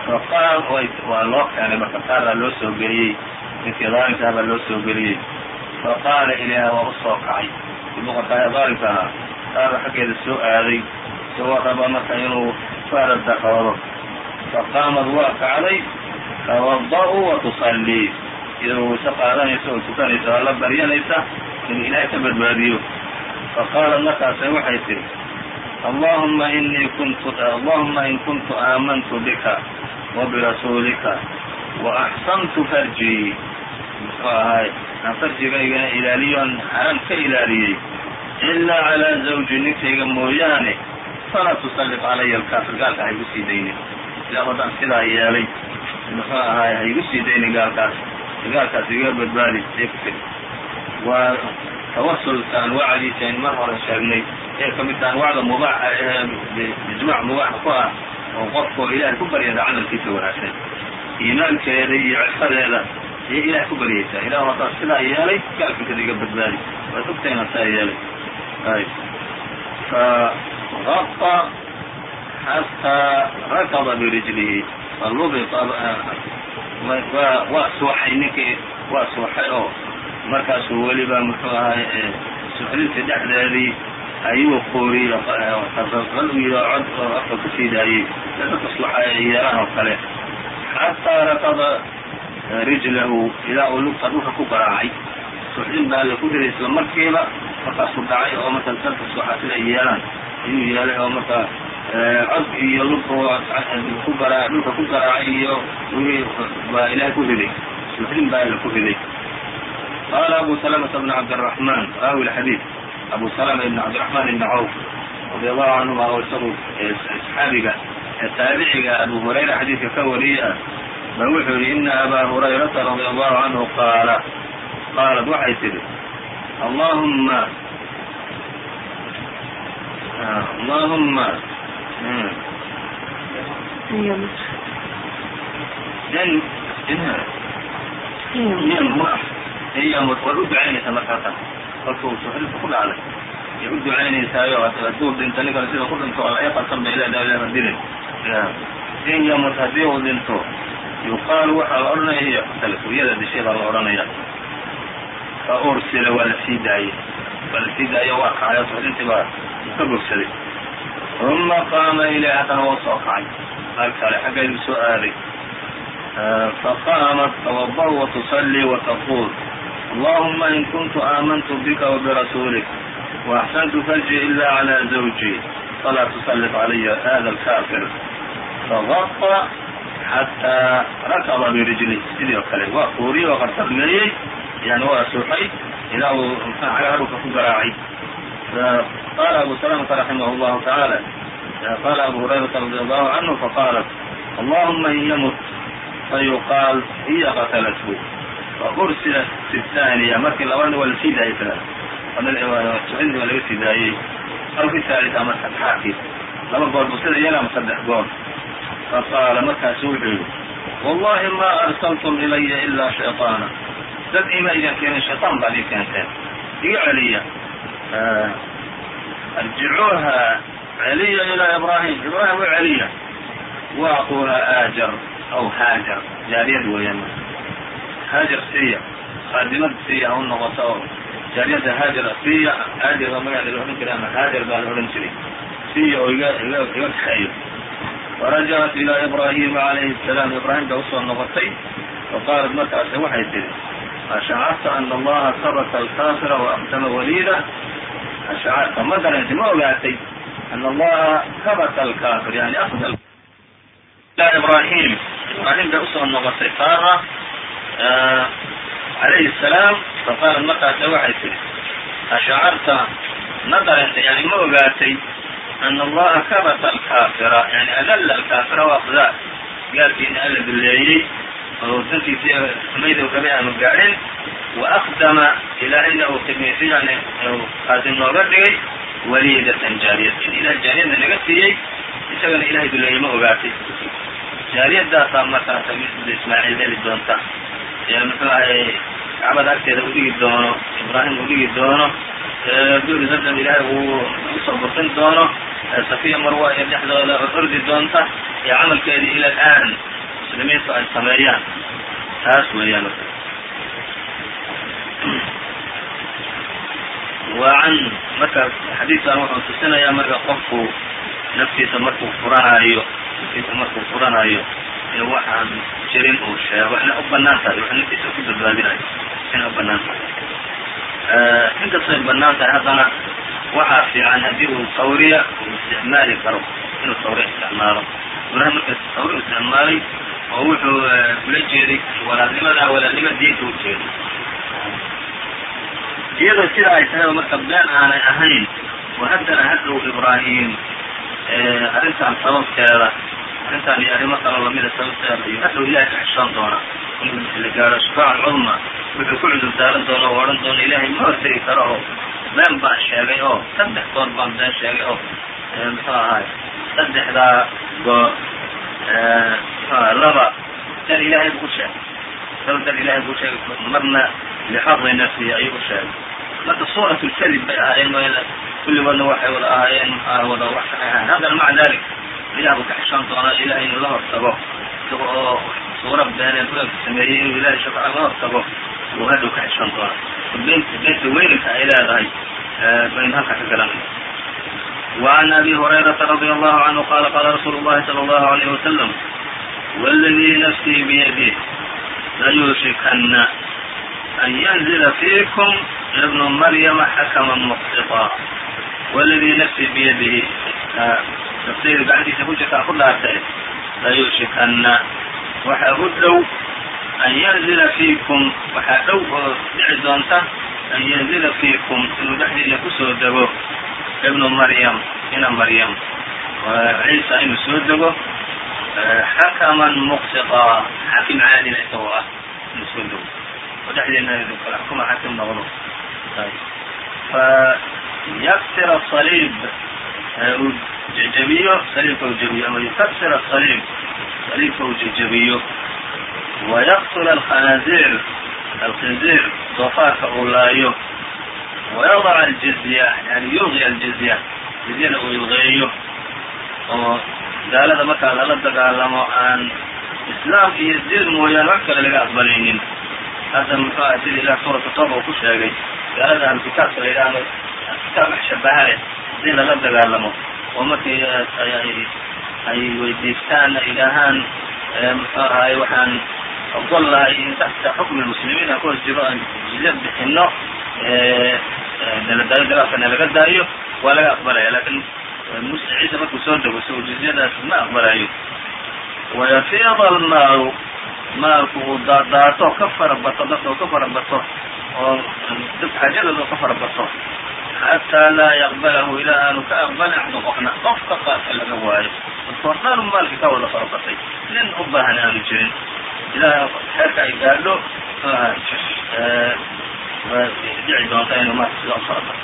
faqaal waa loo keenay marka saara loo soo geliyey ninkii daalimkaah baa loo soo geliyey faqaala ilayha waa usoo kacay boqorkaa daalimka ahaa saara xaggeeda soo aaday isagoo raba marka inuu faara daqoodo faqaamad waa kacday tawada'u wa tusallii iyadoo wayse qaadanaysa oo tukanaysa oo la baryanaysa inuu ilaahay ka badbaadiyo faqaalat markaase waxay tihi allahuma in kuntu aamantu bika wa birasuulika wa axsantu farjii muxuu ahaay aan farjigaygana ilaaliyoon xaram ka ilaaliyey ilaa calaa zawji ninkayga mooyaane falaa tusallit calaya alkaafir gaalka haygu sii daynin ilaa haddaan sidaa yeelay muxuu ahaay haygu sii daynin gaalkaas iga badbaadi ee ku tegi waa tawasulka anwaacdiisa in mar hore sheegnay ee ka mid ta anwaacda mubaaxa ee ijmaac mubaaxa ku ah oo qofkoo ilaahay ku baryada camalkiisa wanaagsan iimaankeeda iyo cifadeeda iyo ilahay ku baryaysaa ilah haddaan sidaa yeelay gaalkiisada iga badbaadi waad ogtahay inaan saa yeelay fagطa xataa rakada birijlihi falubita waa suuxay ninkii waa suuxay oo markaasuu weliba muxuu ahay suxdinta dhexdeedii ayuu quuriyey qal u yidhi cod oo afka ku sii daayey dadka suuxa ay yeelaan oo kale xataa rakada rijlahu ilaa uu lugta dhulka ku garaacay suuxdin baa la ku riday isla markiiba markaasuu dhacay oo marka dadka suuxa sida ay yeelaan ayuu yeelay oo marka cod iyo dhulka ku garaacay iyo baa ilaahay ku riday suuxdin baa la ku riday qaala abu salamata bn cabdiraxmaan raawi lxadiid abu salama ibn cabdiraxmaan ibni cawf radi allahu canhuma oo isagu saxaabiga taabiciga abu hurayra xadiidka ka wariyey ah ba wuxuu yihi ina abaa hurayrata radi allahu canhu qaalat waxay tidhi allahumma iyamut waad u ducaynaysaa markaasa kolkuu suxdinta ku dhacday ay u ducaynaysaayo hadduu dhinto ninkana sida ku dhinto alla qarsan bay leedahay dilin in yamut haddii uu dhinto yuqaalu waxaa la odhanaya hiya qatalat iyada dishay baa la odhanaya fa ursila waa la sii daayey waa kacay oo suxdintii baa ka bogsaday uma qaama ilayha haddana waa soo kacay mar kale xaggeedu soo aaday faqaamat tawada'u wa tusallii wa taquul allahuma in kuntu aamantu bika wabirasuulik waaxsantu farji ila calى zawji falaa tusallit calaya hada alkaafir fagطa xataa rakaba birijli sidii oo kale waa kuuriyey oo qartarmeeyey yani waa suuxay ilaa uu cagaha dhulka ku garaacay qaala abu salamata raximah اllahu tacaala qaala abu hurayrata radi allahu canhu faqaalat allahuma in yamut fayuqaal hiya qatalathu faursila fi الثaaniya markii labadna waa lasii daayey suxdintii waa laga sii daayey aw fi haalita ama saddexaadkii laba goor buu sida yeela ama saddex goor faqaala markaasu wuxuu yihi wallahi ma arsaltum ilaya ilaa shayطaana dad ima idan keenin shayطaan baad ii keenteen iga celiya arjicuuha celiya ilaa ibrahim u celiya waaquuha aajar aw haajar jaariyad weeyaan haajar siiya qaadimad siiya ha u noqoto oo jaariyadda haajar siiya haajar baa magaca la odhan jiray ama haajar baa la odhan jiray siiya oo iga kaxeeyo farajacat ilaa ibraahima calayhi الsalaam ibraahim baa usoo noqotay faqaalat markaase waxay tihi ashacabta ana allaha taraka alkaafira waaqdama waliida ashacabta ma garantay ma ogaatay ana allaha kabata alkaafir yani afda ilaa ibraahim bay usoo noqotay saara calayhi الsalaam faqaalat markaase waxay tihi ashacarta ma garantay yani ma ogaatay ana allaha kabata alkaafira yani adalla alkaafira waaqdaa gaalkiina alla duleeyey oo dantiisii xumayda rabay aanu gaadhin waakdama ilaahayna uu khidmaysay yani qaasim nooga dhigay waliidatan jaariyad in ilahay jaariyadna naga siiyey isagana ilahay duleeyey ma ogaatay jaariyadaasaa markaasa ismaaciil heli doonta muxuu ahay kacbada agteeda u dhigi doono ibraahim uu dhigi doono duuri zamzam ilaahay uu usoo bursin doono safiya marwa iyo dhexdooda ordi doonta iyo camalkeedii ila alaan muslimiintu ay sameeyaan taas weeyaan وعن marka xadiidkan wuxuu tusinayaa marka qofku naftiisa markuu furanayo in waxaan jirin uu sheego inay u banaan tahay wax naftiisa ku badbaadinayo inay u banaan tahay inkastay banaan tahay haddana waxaa fiican haddii uu tawriya uu isticmaali karo inuu tawriya isticmaalo ibraahim marka tawriya isticmaalay oo wuxuu ula jeeday walaalnimo diinta u jeeday iyadoo sida ay tahay marka been aanay ahayn oo haddana hadhow ibraahim arrintan sababteeda arrintan iyo arrimo kaloo lamida sababteeda iyo hadhow ilahay ka xishoon doona in la gaaro shufaaca alcudma wuxuu ku cudur daaran doona oo odhan doona ilaahay ma hortegi karo oo been baan sheegay oo 3 goor baan been sheegay oo muxuu ahaay 3daa goor laba dan ilaahay buu sheegay dan ilaahay buu sheegay marna lixadi nafsihi ayuu sheegay marka suurat lkalib bay ahaayeen kulligoodna waxay wada ahaayeen wada wax saxiixan haddana maca dalik ilah buu ka xishoon doonaa ilahay inuu la hortago isaga oo suura beeneen buranka sameeyey inuu ilahay shafaaca la hortago uu hadhow ka xishoon doonaa beenta weynanka ay leedahay baynu halka ka garanayna وعن أبي هريرة رضي الله عنه قال قال رسول الله صلى الله عليه وسلم والذي نفسي بيده ليوشكن أن ينزل فيكم ابن مريم حكما مقسطا والذي نفسي بيده تفسير بعد سبوجك أخذها أرتئ ليوشكن وحأهدوا أن ينزل فيكم وحأدوا دعزونته أن ينزل فيكم إنه دحدي لكسو دقو ابن مريم إن مريم وعيسى إنه سودقو حكما مقسطا حاكم عادل سواء إنه سودقو ودحدي إنه يحكم حاكم نغضو فيكسر الصليب جبيه صليب وجبيه أما يكسر الصليب صليب وجبيه ويقتل الخنازير ضفاك أولايه ويضع الجزية يعني يلغي الجزية جزية ويلغيه قال هذا مكان لدى قال عن إسلام يزيد مويان وكذا لقى أقبلين هذا مقاعد إلى سورة الطبع وكل شيء قال هذا الكتاب إلى الكتاب أحشبها زين لدى قال ومكي أي ويديستان إلهان هاي وحان أفضل إن تحت حكم المسلمين أقول جراء جزيد بحنه دراسة لقد أيه ولا أقبلها لكن عيسى مكو سودة وسوء جزيدة ما أقبلها ويفيض الماء دارته كفر بطه ودفع جلده كفر بطه حتى لا يقبله إلى أن كأقبل أحد أخنا أفقط الأقوائي الفرطان مالك كولا فرطتي لن أباها نعم الجرين إذا حكى قال له يدعي دونتين وما تسلق فرطة.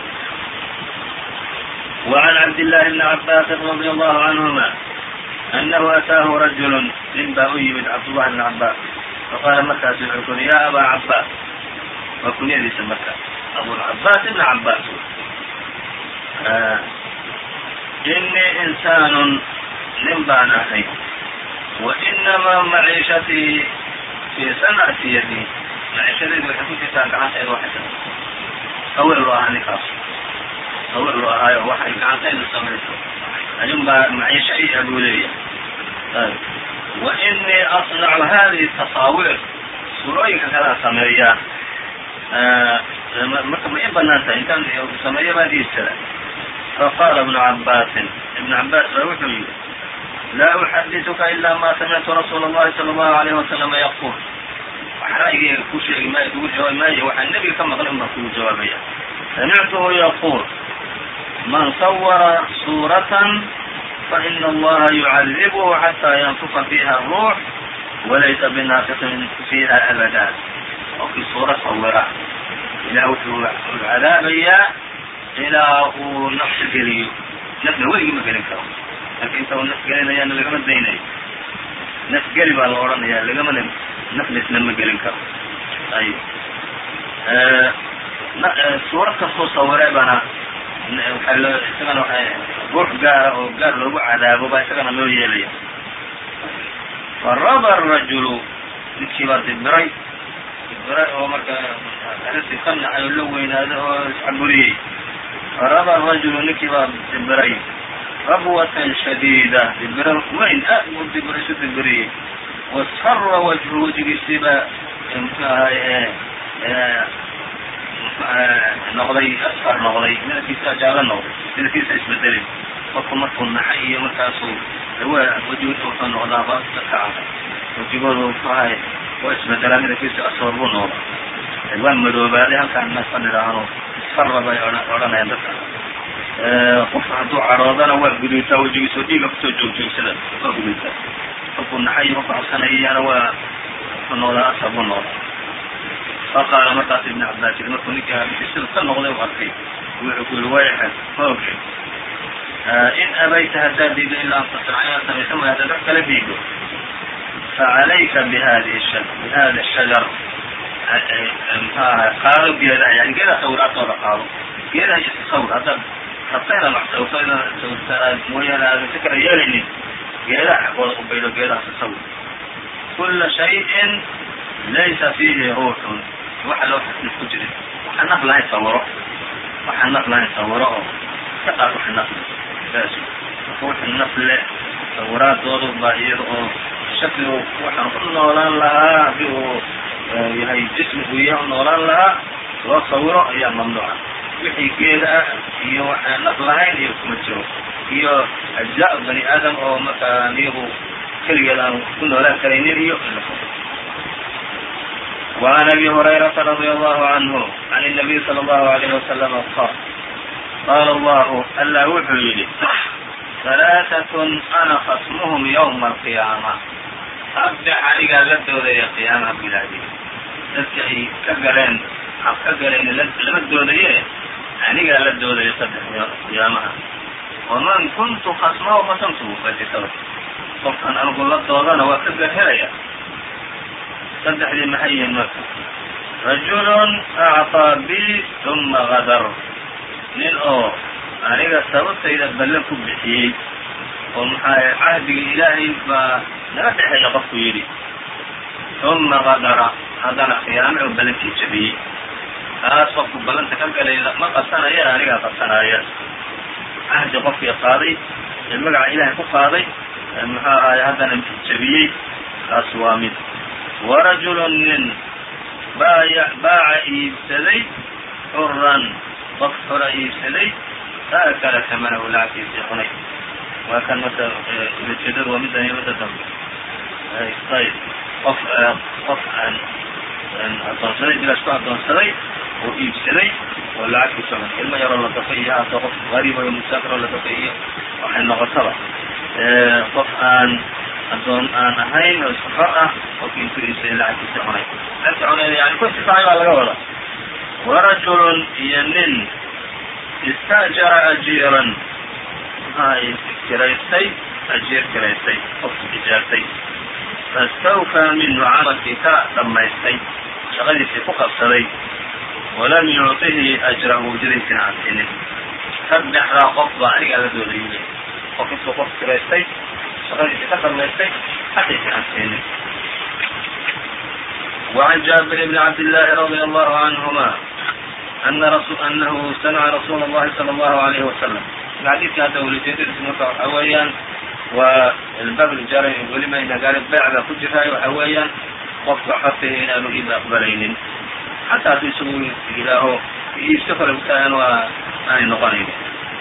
وعن عبد الله بن عباس رضي الله عنهما أنه أتاه رجل من باوي من عبد الله بن عباس فقال مكة سمعكم يا أبا عباس وكن يدي سمكة أبو العباس بن عباس إني إنسان لمبان أخي وإنما معيشتي في صنعة يدي معيشتي بحكوتي تاقعاتي واحدة أول الله نقاص أول الله واحد كعاتين السمرته اليوم معيشتي أبو لي وإني أصنع هذه التصاوير سرويك كذا سمرية مركب إيه بنانتا إن كان سمرية ما دي السلام. فقال ابن عباس روحي لا أحدثك إلا ما سمعت رسول الله صلى الله عليه وسلم يقول وحرائي كوشي ما يقول جوابي وحن النبي كما قال ما يقول جوابي سمعته يقول من صور صورة فإن الله يعذبه حتى ينفخ فيها الروح وليس بنافخ فيها أبدا وفي صورة صورة إلى العذاب إلى نفس قليل نفس وين ما قلنا كلام لكن تو نفس قلنا يعني لقمة ديني نفس قلب على الأوران يعني لقمة نفس لما قلنا كلام أي صورة تصور بنا وحلو سكانه روح قار له عذاب وبعد سكانه لو يلي فرضى الرجل لكبار البري oo marka arrintii ka nacay oo la weynaaday oo iscaburiyey faraba rajulu ninkii baa dibiray rabwatan shadiida dibiro weyn aad buu isu dibiriyey wasfara wajhu wejigiisiiba noqday asfar noqday midabkiisa jaalo noqday midabkiisa isbedelay qofku markuu naxay iyo markaasuu wejigiisa wuxuu noqdaa baasta kaca wejigoodu muxuahay waa isbedelaa midabkiisa asfar buu noqdaa waa madoobaaday halkaan naas ka nidhaahno isfara bay odhanayaan dadka qofka hadduu caroodana waa guduutaa wejigiisa oo dhiiga kusoo joogsada waa guduutaa qofkuu naxay iyo qofku cabsanayana waa wuxuu noqdaa asfar buu noqdaa faqaala markaas ibn cabbaas yiri markuu ninkii sida ka noqday u arkay wuxuu ku yiri wayxad hoog in abayta haddaad diido ilaa an tasnaca inaad samayso mooy haddaad wax kala diido facalayka bihada shajar mxuaha qaado geedaha yani geedaha sawiraadtooda qaado geedaha iyo tasawir haddaad rabta inaad wax sawirto inaad sawirta mooyaane aadan si kala yeelaynin geedaha xaggooda u baydo geedaha tasawir kula shayin laysa fiihi ruuxun waxa loo xasib ku jirin waxaan naf lahayn sawiro oo ka qaad wax naf bas ruux naf leh sawiraadoodu baa iyada oo shakligu waxaan ku noolaan lahaa haddii uu yahay jismi uu yahay u noolaan lahaa loo sawiro ayaa mamnuuca wixii geeda ah iyo waxaan naf lahayn iyo kuma jiro iyo ajzaa bani aadam oo markaa iyagu keligeed aan ku noolaan karaynin iyo وعن أبي هريرة رضي الله عنه عن النبي صلى الله عليه وسلم قال الله ألا وxuu yihi ثلاثة أنا خصمهم يوم القيامة صدx anigaa la doodaya قيaamaha bilaadi dadka ay ka galeen lama doodaye anigaa la doodaya saddex قiyaamaha وman kuntu khصmahu fasamtuhu fajitaba qofkan anigu la doodana waa ka garhelaya saddexdii maxay yihiin marka rajulun acطىa bi ثuma gadar nin oo aniga sababtayda ballan ku bixiyey oo maxaa cahdiga ilaahay baa naga dhexeeya qofku yidhi ثuma gadara haddana khiyaame oo ballankii jabiyey taas qofku ballanta ka galay ma qabsanaya anigaa qabsanaya cahdi qofkii qaaday ee magaca ilaahay ku qaaday muxuu ahaay haddana jabiyey taas waa mid warajulu nin baaca iibsaday xuran qof xora iibsaday faakala kamanahu lacagtiisii cunay waa kan marka ujeedadu waa middan iyo midda dambe ayb qof aan adoonsaday bilaas ku adoonsaday oo iibsaday oo lacagtiisa cunay ilmo yaroo la dafay iyo haatoo qof gariib oo musaafir oo la dafay iyo waxay noqotaba qof aan adoon aan ahayn oo isku xor ah oo intuu iibsaday lacagtiisa cunay lacagta cunayda yani ku intifacay baa laga wada warajulun iyo nin istaajara ajiiran kiraystay ajiir kiraystay qof ijaartay fastawfaa minhu camalkii ka dhamaystay shaqadiisii ku qabsaday walam yucطihi ajrahu ujradiisina aan siinin saddexdaa qof baa anigaa la doodayay qof intuu qof kiraystay shaqadiisii ka dhamaystay xaqiisii aan siinin وعن جابر بن عبد الله رضي الله عنهما أنه سمع رسول الله صلى الله عليه وسلم xadiidka hadda welijeedadiis marka waxa weeyaan waa albaab ljaari welima ina gaari beecda ku jiraayo waxa weeyaan qofka xortihi inaanu iib aqbalaynin xataa haddii isagu yidhaaho iibso kale utaagan waa aanay noqonaynin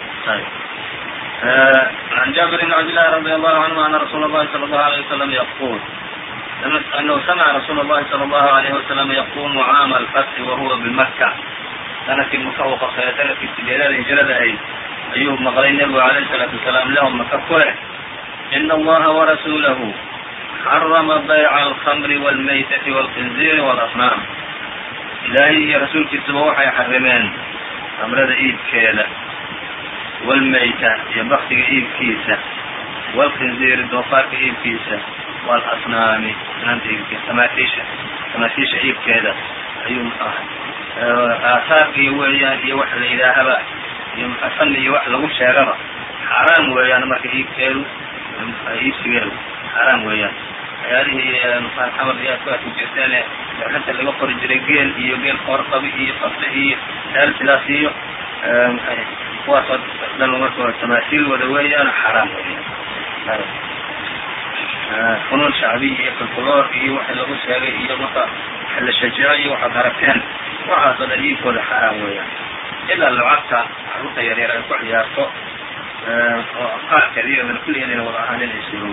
عن جابر بن عبد الله رضي الله عنه أن رسول الله صلى الله عليه وسلم يقول أنه سمع رسول الله صلى الله عليه وسلم يقوم عام الفتح وهو بمكة sanadkii maka uu qabsaya sanadkii sideedaad hijrada ahayd ayuu maqlay nebigu calayhi salaatu wasalaam lahum maka ku leh ina allaha warasuulahu xarama bayca alkhamri waalmaytati waalkhinziiri waalasnaam ilaahay iyo rasuulkiisaba waxay xarimeen khamrada iibkeeda waalmayta iyo baktiga iibkiisa waalkhinziiri doofaarka iibkiisa waalasnaami naanta iibkiisa tamaatiisha iibkeeda ayuu aahaarkiiyo weeyaan iyo wax la yidhaahaba iyo fan iyo wax lagu sheegaba xaaraam weeyaan marka iibkeedu iibsigeedu xaaraam weeyaan waxyaalihii xamar riyaad ku arki jirteene arrinta laga qori jiray geel iyo geel qoorqabi iyo fasle iyo heel sidaas iyo kuwaasoo dhan marka tamaasiil wada weeyaan xaraam weeyaan. funuun shacbiy iyo folkloor iyo waxa lagu sheegay iyo marka waxa la shajaco iyo waxaad aragteen waxaasoo dhan iibkooda xaraam weeyaan. ilaa lacagta carruurta yaryar ay ku ciyaarto oo qaarkeediyo min kulli inayna wada ahaan inay suruug.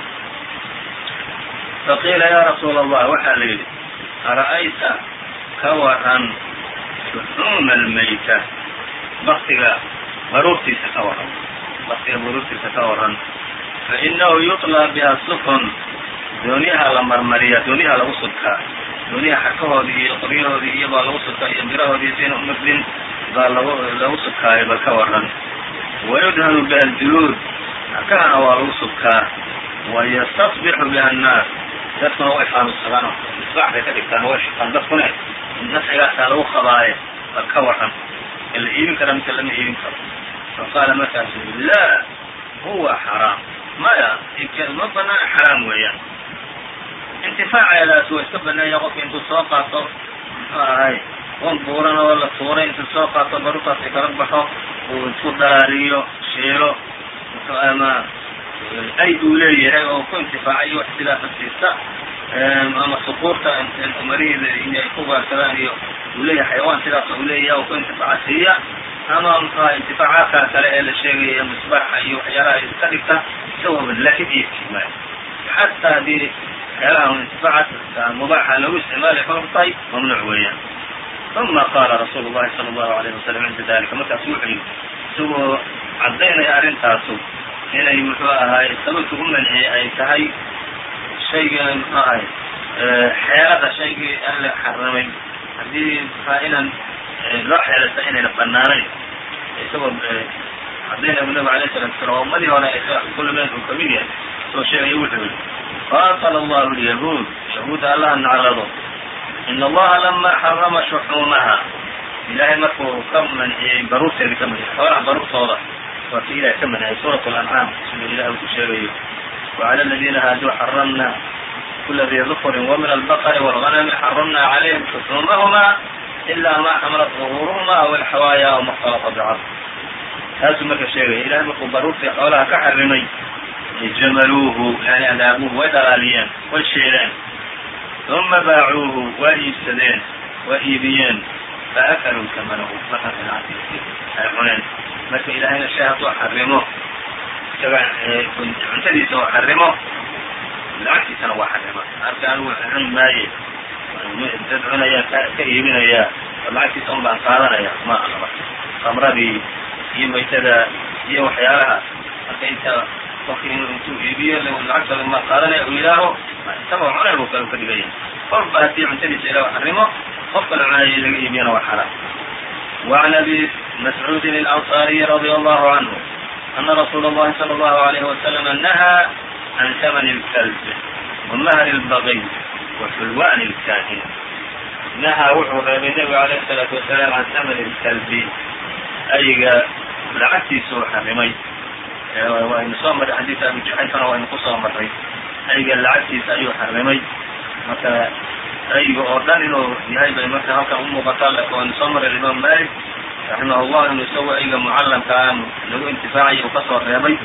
faqiila yaa rasuula allah waxaa la yidhi ara'ayta ka waran shuxuuma almayta baktiga baruurtiisa ka waran fainahu yuطlى biha sufun dooniyaha la marmariya dooniyaha lagu subkaa dooniyaha xarkahoodii iyo qoryahoodii iyo baa lagu subkaa iyo birahoodii sina umudin baa lagu subkaayo bal ka waran wayudhanu biha aljuluud xarkahana waa lagu subkaa wayastasbixu biha annaas dadkuna way faanusadaan misbaax bay ka dhigtaan way shaqaan dadkune nafcigaasaa lagu qabaaye bal ka waran in la iibin kara mise lama iibin karo. faqaala markaasu laa huwa xaraam maya iibkeedu ma banaan xaraam weeyaan. intifaaceedaas waa iska banaanya qofka intuu soo qaato muxuu ahay wan buuran oo la tuuray intuu soo qaato baruurtaasi kala baxo uu isku daraariyo shiilo ama ayd uu leeyahay oo ku intifaacayo wax sidaa naftiisa ama suquurta marihiida iyo ay ku gaarsadaan iyo uu leeyahay xayawaan sidaas uu leeyahay oo ku intifaaca siiya ama muxuaha intifaacaadka kale ee la sheegaya misbaaxa iyo waxyaalaha iska dhigta isagoo laakiin iibkii maayo xataa haddii waxyaalaha intifaacaadka mubaaxa lagu isticmaali karo tahay mamnuuc weeyaan. uma qaala rasuulu llahi sala allahu alayhi wasalam cinda dalika markaasu wuxuu yidhi isagoo caddaynaya arrintaasu inay muxuu ahay sababta u manciyey ay tahay shayga muxuu ahay xeelada shaygii alla xaramay haddii muxua inaan loo xeelasta inayna banaanayn isagoo caddaynaya bu nabig alayh salatu salam ummadii hore kulligeed uu kamid yahay soo sheegaya wuxuu yihi qaatala allahu lyahuud yahuudda allaha naclado ina allaha lama xarama shuxuumaha ilahay markuu ka manciyey baruurteedii ka manciyey xoolaha baruurtooda waa kii ilahay ka manciyay suurat lancaam siduu ilahi uu ku sheegayo wacala aladiina haaduu xaramna kula dii dufrin wamin albaqri wاlganami xaramna calayhim shuxuumahuma ila ma xamalat duhuuruhuma aw alxawaaya aw makhtalafa bicad taasuu marka sheegaya ilahay markuu baruurtii xoolaha ka xarimay jamaluuhu yani adaabuuhu way dhalaaliyeen way sheeleen uma baacuuhu waa iibsadeen waa iibiyeen faakaluu kamanahu markaas lacagtiisii ay cuneen. marka ilaahayna shay hadduu xarimo isaga cuntadiisa oo xarimo lacagtiisana waa xarima marka anigu cuni maaye dad cunayaan ka iibinayaa oo lacagtiisa un baan qaadanaya ma aha khamradii iyo maytada iyo waxyaalaha marka inta qofki intuu iibiyo lacagta ma qaadanaya uu yidhaaho isagoo cunay buu kale ka dhigaya kolba haddii cuntadiisa ilaah xarimo qofkana cunaya laga iibiyana waa xaraam. وعن أبي مسعود الأنصاري رضي الله عنه أن رسول الله صلى الله عليه وسلم نهى عن ثمن الكلب ومهر البغي وحلوان الكاهن. نهى وحو النبي عليه الصلاة والسلام عن ثمن الكلب أي لعتي سوء حرمي وإن صامر حديث أبي جحيفة وإن قصة مري أي لعتي سأيو حرمي مثلا أي أردان إنه نهاية مثلا هكا أم بطالة وإن صامر الإمام مالك رحمه الله إنه يسوي أي معلم كان له انتفاعي وقصة الرياضي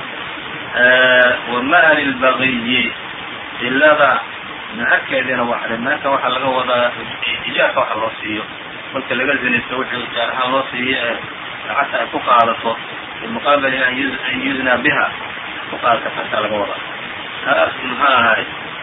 ومهر البغي إلا ذا نأكد إنه واحد الناس واحد لغا وضع إجاك واحد الوصية قلت لغا زين السوحي وكارها الوصية حتى تقالته المقابل أن يزنى بها تقالته حتى لغا وضع هاي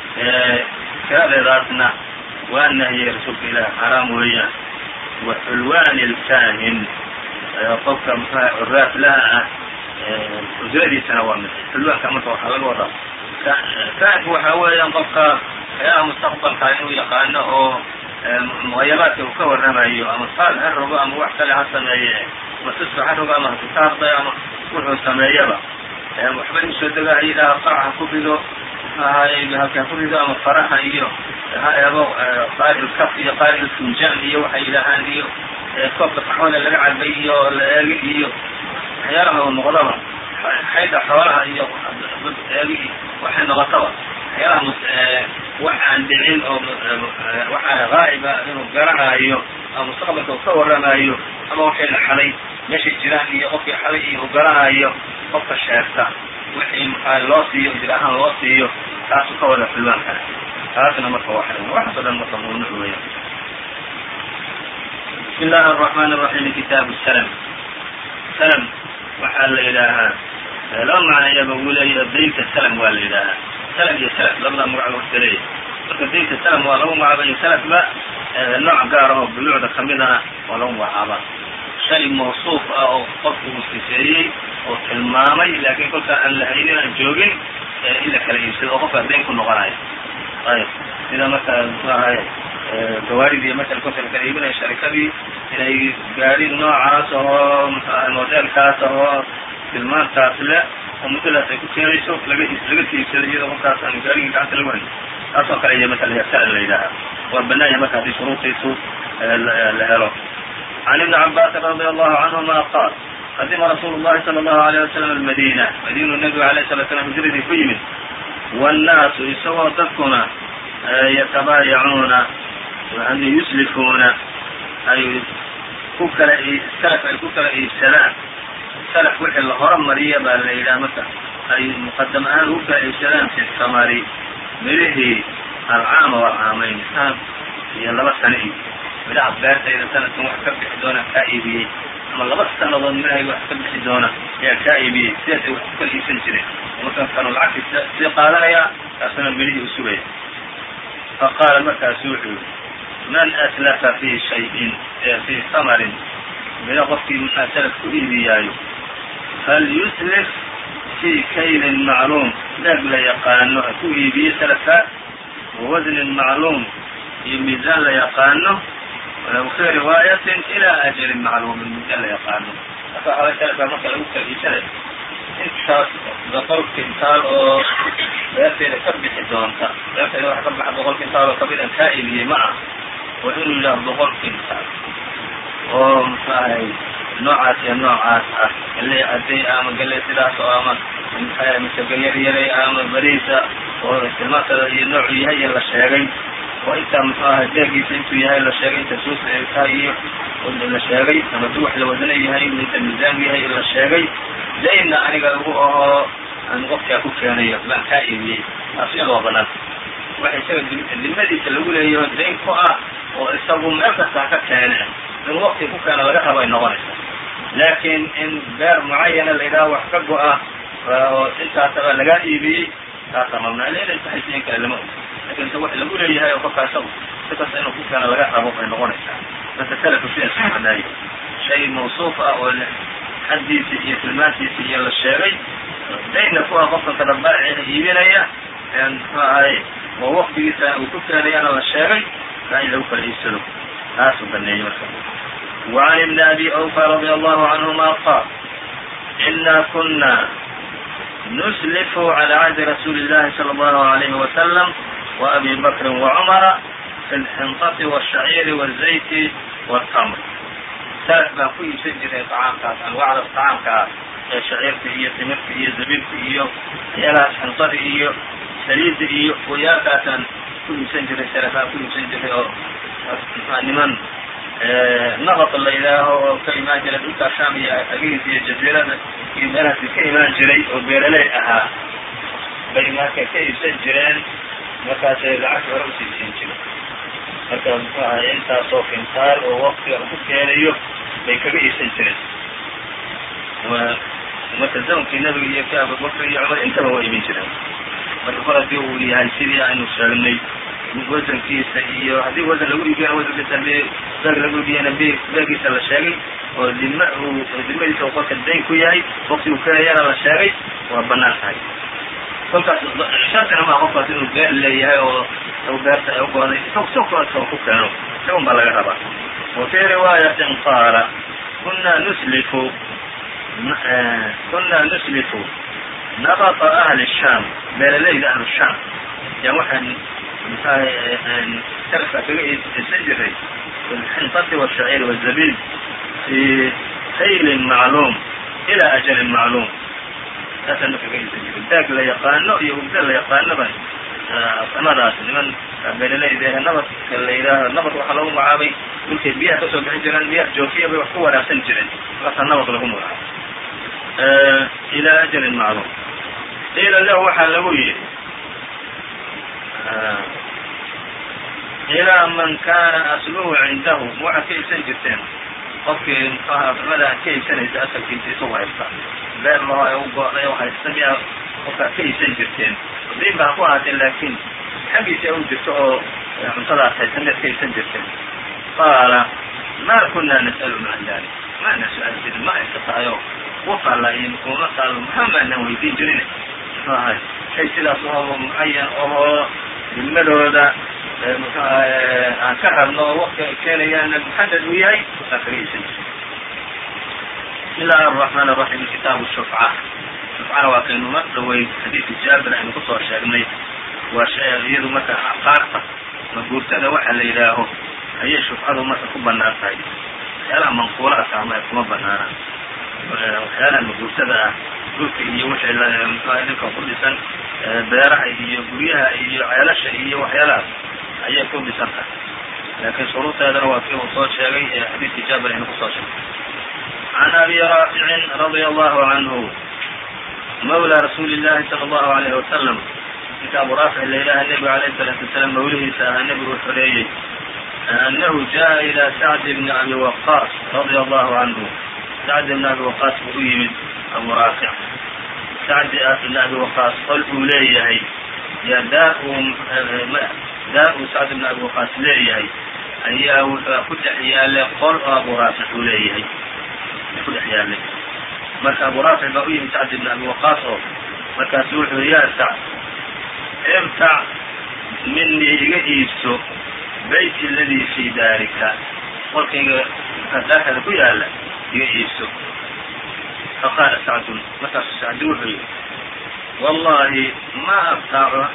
كذا ذاتنا وأن هي رسول الله حرام وياه وحلوان الكاهن قفك عراف لها وزيري سنوات حلوان كما توحى الوضع كاهن وحاويا قفك يا مستقبل كاهن ويقانه مغيبات وكور نمائيه أما صال حرقه أما وحكا لها سمائيه وتصبح حرقه أما تتارضي أما كله سمائيه وحبا يسودقها إلى قرعة كبيرو هاي بهالكا كبيرو أما فرحة إيو هاي أبو قائد الكف إيو قائد الفنجان إيو وحي إلهان إيو كوب الطحوان اللي قاعد بيو اللي إيو حيالها والمغضبة حيدا حوالها إيو وحي نغطبة waxaan dhicin oo waxaa gaa'iba inuu garanaayo ama mustaqbalka uu ka warramayo ama waxay la xalay meeshay jiraan iyo qofkii xalay iyo uu garanaayo qofka sheegta wixii loo siiyo jir ahaan loo siiyo taasuu ka wada xulwaan kara taasna marka waa xarim waxaasoo dhan marka mamnuuc weya. bismi illaahi araxmaan araxiim kitaabu salm. salm waxaa la yidhaahaa laba macno iyaba uu leeyahay daynta salm waa la yidhaahaa salm iyo salaf labada magac wasta leeyahay marka daynta salm waa lagu magacaabay salafba nooc gaar ah oo buyuucda kamidana waa lagu magacaabaa shay mawsuuf ah oo qofku uu sifeeyey oo tilmaamay laakiin kolkaa aan la haynin aan joogin in la kala iibsado oo qofkaa dayn ku noqonayo ayb sida marka muxuu ahay gawaaridii masala kolka la kala iibinayo sharikadii inay gaari noocaas oo mxuahay modelkaas oo tilmaantaas le oo muddadaas ay ku keenayso laga iibsado iyadoo qofkaas aan gaarigii gacanta lagu hayn taas oo kale iyo masala salan la yidhaaha waa banaanya marka haddii shuruudiisu la helo. عن ابن عباس رضي الله عنهما قال qadima rasuulu الlahi salى الlahu عalيه wasalam almadina madiinu nebigu alayه الsلatu slam hijradii ku yimid wالnaasu isagoo dadkuna yatabaayacuuna yuslifuuna ay ku kala salaf ay ku kala iibsadaan salaf wixii la horomariya baa la yidhaha marka ay muqadam ahaan ugu kala iibsadaan fi samari midhihii alcaama walcaamayn sanad iyo 2 sano iyo midhaha beertayda sanadkan wax ka bixi doona kaa iibiyey ama 2 sanadood midhahay wax ka bixi doona ayaa kaa iibiyey sidaasay wax ku kala iibsan jireen markan kanu lacagti sii qaadanaya kaasuna midhihii u sugaya faqaala markaasu wuxuu yihi man aslafa fi shayin fii samarin midho qofkii maxaa salaf ku iibiyaayo falyuslif fii kaylin macluum leeg la yaqaano ha ku iibiye salafka wawasnin macluum iyo miisaan la yaqaano wfii riwaayatin ilaa ajalin macluumin muddo la yaqaano marka waxaa salafka marka lagu kala iibsanay intaas 100 kintaal oo beertayda ka bixi doonta beertayda waxa ka baxa 100 kintaal oo kamid an kaa iibiyey ma ah waa inuu yidhaha 100 kintaal oo maxaahay noocaas iyo noocaas ah galley caday ama galley sidaas oo ama maxaa masagel yaryaray ama bariisa oo istilmaalkada iyo noocu yahay iyo la sheegay oo intaa muxuu ahay deegiisa intuu yahay la sheegay inta suusa ay tahay iyo la sheegay ama du wax la wadana yahay inta miisaan yahay la sheegay daynna aniga ugu ahoo aan qofkaa ku keenayo baan kaa iibiyey taas iyada waa banaan waxa isaga dimadiisa lagu leeyaho dayn ku ah oo isagu meel kastaa ka keene in waqti ku keena laga rabo ay noqonaysa laakiin in beer mucayana la yidhaha wax ka go-a oo intaasaba lagaa iibiyey taasa mamnuuc inay tahay si in kale lama og lakin se wax lagu leeyahay oo qofkaa isagu si kasta inuu ku keena laga rabo ay noqonaysaa marka salafku sidaas ku banaayo shay mawsuuf ah oo xaddiisi iyo tilmaantiisi iyo la sheegay daynna ku ah qofka kadabaaciina iibinaya muxuu ahay oo waqtigiisa uu ku keenayana la sheegay kaa in lagu kala iibsado taasuu baneeyey marka. وعn بn abi أwفى رadي الله عanهma qاal إna kuna نسلف عlى عهdi رasuuli الlahi صلى الله عليه وسلم وأbi bkri وcmra في الxنطة والشhacيir والزayt والتمr salaf baan ku iibsan jiray طcaamkaas anwaacda طcaamka ah ee shaciirka iyo timirka iyo zabiibka iyo waxyaalahaas xinطada iyo saliida iyo wayaalkaasaan ku iibsan jiray salafaan ku iibsan jiray oo niman nabط la yidhaaho oo ka imaan jiray dhulka sham iyo agihiisa iyo jaziirada iyo meelahaasi ka imaan jiray oo beeraley ahaa bay markay ka iibsan jireen markaasay lacagta hore usii siin jiray marka muxuu ahay intaasoo kintaal oo waqtiga ku keenayo bay kaga iibsan jireen marka zamankii nebiga iyo ka abubakr iyo cumar intaba waa iibin jireen marka mar haddii uu yahay sidii aynu sheegnay wasankiisa iyo haddii wasan lagu iibiyana wasankiisa beeg lagu iibiyana beegiisa la sheegay oo dimadiisa qofka dayn ku yahay waqti uu keenayana la sheegay waa banaan tahay kolkaas shartina maa qofkaas inuu beer leeyahay oo beerta ay ugoday isagoo ku keeno isagun baa laga rabaa. wa fii riwaayatin qaala kunaa nuslifu nabata ahli sham beeralayda ahlu sham yan waxaan salafka kaga iibsan jiray filxinطati والشhacيir والzabiib fii kaylin macluum ilaa ajalin macluum taasaan marka kaga iibsan jiray daag la yaqaano iyo ugda la yaqaano baan samadaas niman beeraleyda nabadka la yidhaaho nabad waxaa lagu magacaabay dhulkay biyaha kasoo bixin jireen biyaha joofiya bay wax ku waraabsan jireen markaasaa nabad lagu magacaabay ilaa ajalin macluum qiila lahu waxaa lagu yidhi ilaa man kana asluhu cindahu ma waxaad ka iibsan jirteen qofkii mxuaha ka iibsanaysa asalkiisa isagu haysta beer laho ee u go-day oo haysta miyaa qofkaad ka iibsan jirteen diin ba ha ku ahaatee laakiin xaggiisa u jirto oo cuntadaas haysta miyaad ka iibsan jirteen qaala ma kuna nas'alu can dalik maana su-aal jirin ma aysa tahay oo wafala iyo kuma taalo maxaa maanan weydiin jirin muxuu ahay shay sidaas oo mucayan oo ilmadooda aan ka rabno oo wakti ay keenayaana muxadad uu yahay aan kaga iibsan jir bismi illahi araxmaan araxiim kitaabu shufca shufcana waa kaynu ma dhaweyn xadiidka jaabir aynu kusoo sheegnay waa iyadu marka aqaarta maguurtada waxa la yidhaaho ayay shufcadu marka ku banaan tahay waxyaalaha manquulaadka ama kuma banaana waxyaalaha maguurtada ah dhulka iyo wixii mxua ninka ku dhisan beeraha iyo guryaha iyo ceelasha iyo waxyaalahaas ayay ku dhisan tahay laakiin shuruudeedana waa kii uu soo sheegay ee xadiidkii jaabir aynu kusoo sheegay can abi raaficin radia allahu canhu mawla rasuuli llahi sala allahu alayhi wasalam ninka abu raafic la yidhaha nebigu alayhi salaatu wasalaam mawlihiisa ahaa nebigu u xoreeyey anahu jaa ila sacd bni abi waqaas radia allahu canhu sacd ibn abi waqaas buu u yimid abu raafic sacd ibn abi waqaas qol uu leeyahay yaa daa-u sacd ibn abi waqaas leeyahay ayaa wuxuu ku dhex yaalay qol oo abu raafic uu leeyahay ku dhex yaalay marka abu raafic baa u yimid sacd ibn abi waqaas oo markaasu wuxuu yihi yaa sacd ibtac minii iga iibso bayt aladii fii daarika qolkayga daarkaada ku yaala iga iibso faqaala sacdun markaasu sacdi wuxuu yihi wallahi ma abtaacuha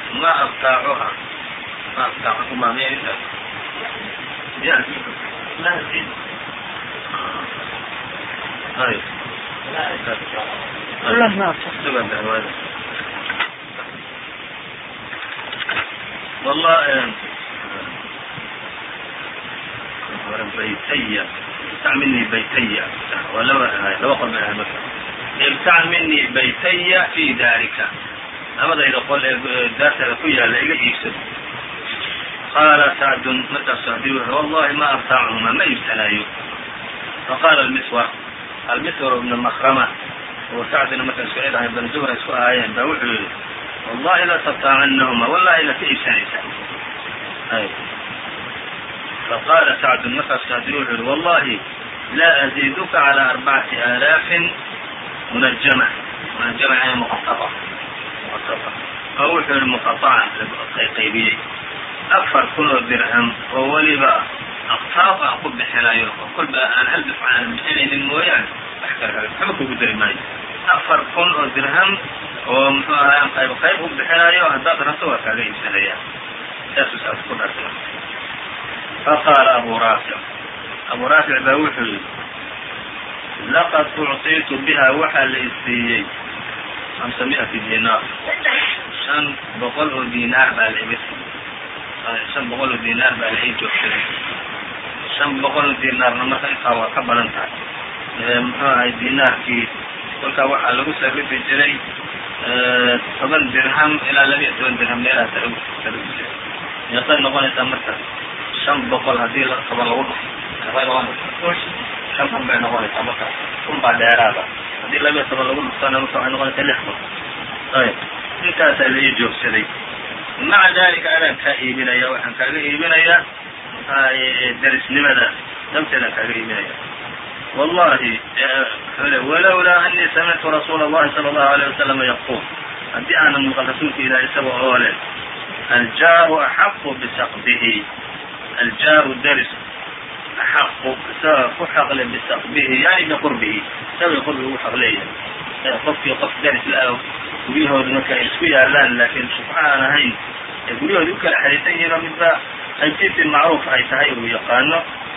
baytaya ibtac minii baytaya waa laba qol bay ahay marka ibtac minii baytaya fii daarika labadayda qol ee daartaada ku yaala iga iibsad qaala sacdun markaas sacdi wuxuu wallahi ma abtaacuhuma ma iibsanaayo faqaala almiswar ibna makrama oo sacdina marka isku cidahay bani zuhra isku ahaayeen baa wuxuu yihi wallahi la tabtaacanahuma wallahi la ka iibsanaysaa faqaala sacdun markaas sacdi wuxuu yihi wallahi laa aziiduka calى 4000 munajama yani muqaطaca oo wuxuu yihi muqaطacan qaybiyey 4,000 oo dirham oo weliba aqtaab aan ku bixinayo oo kolba aan hal difca aan bixinaynin mooyaane wax kale waxba kugu dari maayo 4,000 oo dirham oo muxuu ahay aan qayb u bixinayo haddaad rabto waa kaaga iibsanaya saasuu saas ku dhaartay faqaala abu raafic baa wuxuu yihi laqad ucطiitu biha waxaa la isiiyey 500 diinaar 500 oo diinaar baa la iga siiyey 500 oo diinaar baa la ii joogsaday 500 oo diinaarna marka intaa waa ka badan tahay muxuu ahay diinaarkii kolkaa waxaa lagu sarifi jiray 10 dirham ilaa 12 dirham meelahaasa lagu sarifi jiray meeqay noqonaysaa marka 500 haddii 10 lagu dhufo meeqay noqonaysaa 5 bay noqonaysaa marka baa dheeraada haddii 12 lagu dhuftana marka waxay noqonaysaa 6 ayb intaasaa la ii joogsaday maca dalika adaan kaa iibinaya waxaan kaaga iibinayaa darisnimada dabteedaan kaaga iibinaya wallahi walawlaa anii samictu rasuula اllahi salى اllahu alayه wasalama yaqul haddii aanan maqal rasuulka ilaah isaga oo leh aljaaru axaqu bisaqbihi aljaaru daris axaqu isaga ku xaqle bisaqbihi yani biqurbihi isaga qurbiga ugu xaq leeyahay qofkii qof daris la-a guryahooda marka ay isku yaalaan laakiin shufca aan ahayn ee guryahoodi u kala xariisan yihiin oo midba qaybtiisii macruuf ay tahay uu yaqaano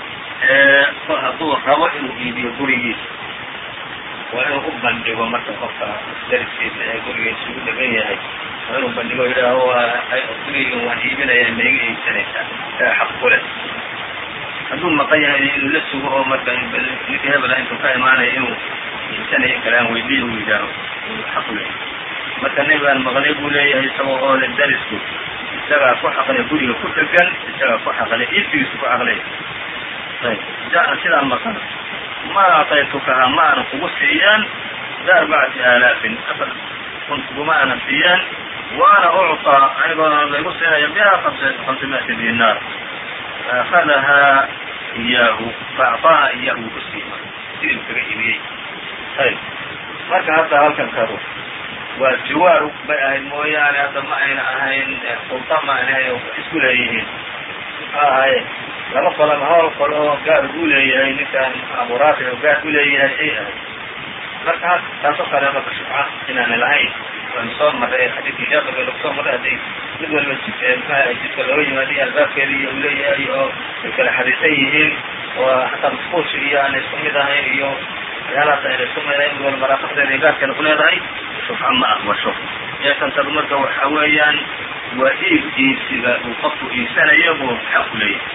hadduu rabo inuu iibiyo gurigiisa waa inuu u bandhigo marka qofka dariskiisa ee guriga isugu dhegan yahay inuu bandhigo yidhaaho guriga waan iibinaya ma iga iibsanaysaa isaga xaq ku leh hadduu maqan yahay inuu la sugo oo marka ninka hebela intuu ka imaanaya inuu iibsanayo kalaan weydiiy uu yidhaaho xaq u leeyahay marka nin baan maqlay buu leeyahay isagoo oo le darisku isagaa ku xaqlay guriga ku dhegan isagaa ku xaqlay iibsigiisu ku xaqlay ayb jaa sidaan maqan ma actaytukaha ma ana kugu siiyaan ب4000 4 kun kuguma ana siiyaan waana ucطىa anigoona laygu siinaya biha 500 dinar faأkhadahaa iyaahu faacطaaha iyaahu ku siima sidii u kaga iibiyey ayb marka hadda halkan kadu waa jiwaar bay ahayd mooyaane hadda ma ayna ahayn sulta ma ayna ahayn isku leeyihiin maxaa ahaye laba qolama hal qol oo gaar u leeyahay ninkan abu raafic oo gaar u leeyahay ay ahayd marka taasoo kale marka shufca inaana lahayn waanu soo marray xadiidkii jaabir lagu soo marray hadday mid walba jidka looga yimaada iyo albaabkeeda u leeyahay oo ay kala xariisan yihiin oo xataa musquulsha iyo aanay isku mid ahayn iyo waxyaalahaas ayna isku mid ahayn mid walba maraaqadeeda iyo gaarkeeda ku leedahay shufca ma aqbasho eekantadu marka waxa weeyaan waa iibsiga uu qofku iibsanayo buu xaq ku leeyahay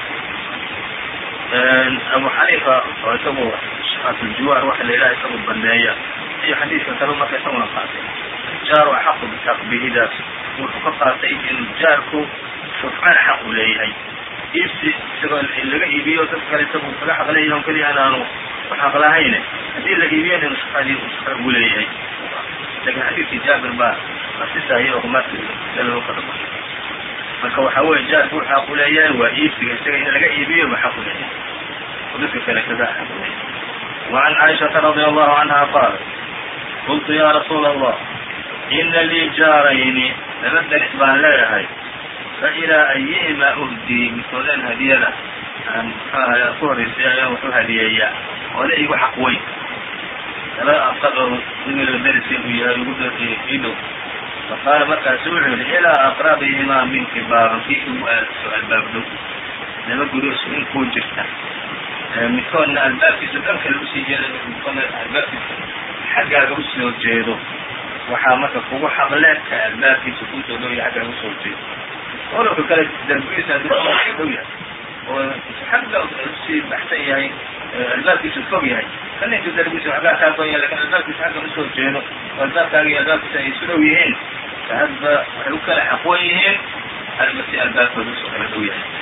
abu xaniifa oo isagu shufcatuljiwaar waxa la yidhaha isagu bandeeya iyo xadiidka kale marka isaguna qaatay jaaru axaqu bitaqbihidaas wuxuu ka qaatay inuu jaarku shufcana xaq u leeyahay iibsi isagoo laga iibiyo dadka kale isagu kaga xaq leeyahay on keliya inaanu ku xaq lahayne haddii la iibiyana inuu shufcadii shufca ugu leeyahay lakin xadiidkii jaabir baa asisaayay oo marka dalalo ka dhabo marka waxa weeye jaarku wuxuu xaq u leeyahay waa iibsiga isaga in laga iibiyo ba xaq u leeyahay oo dadka kale kaga xaq u leeyahay وعن عائشة رضي الله عنها قالت قلت يا رسول الله إن لي جارين لمدن إحبان leeyahay فإلى أيهما أهدي مثلn hadiyada ku horeysay ayaan wuxuu hadiyeeyaa oo la igu xaq weyn laba aqal iniga darisi u yahay ugu idow faqaala markaasu wuxuu yihi ilaa aqrabihimaa minki baaban kii ugu aadso albaab dhow laba guri isku in kuu jirta midkoodna albaabkiisa dhan kale usii jeeda midkoodna albaabkiisa xaggaaga usoo jeedo waxaa marka kugu xaqle ka albaabkiisa kusoo dhow yahay xaggaaga usoo jeedo olka kale darbigiisa hadduu dhow yahay oo xagga usii baxsan yahay albaabkiisu fog yahay kan intu darbigiisa xaggaa kaa goon yahay lakin albaabkiisa xagga usoo jeedo oo albaabkaaga iyo albaabkiisa ay isu dhow yihiin hadba waxay u kala xaqwan yihiin hadba si albaabkooda usoo kala dhow yahay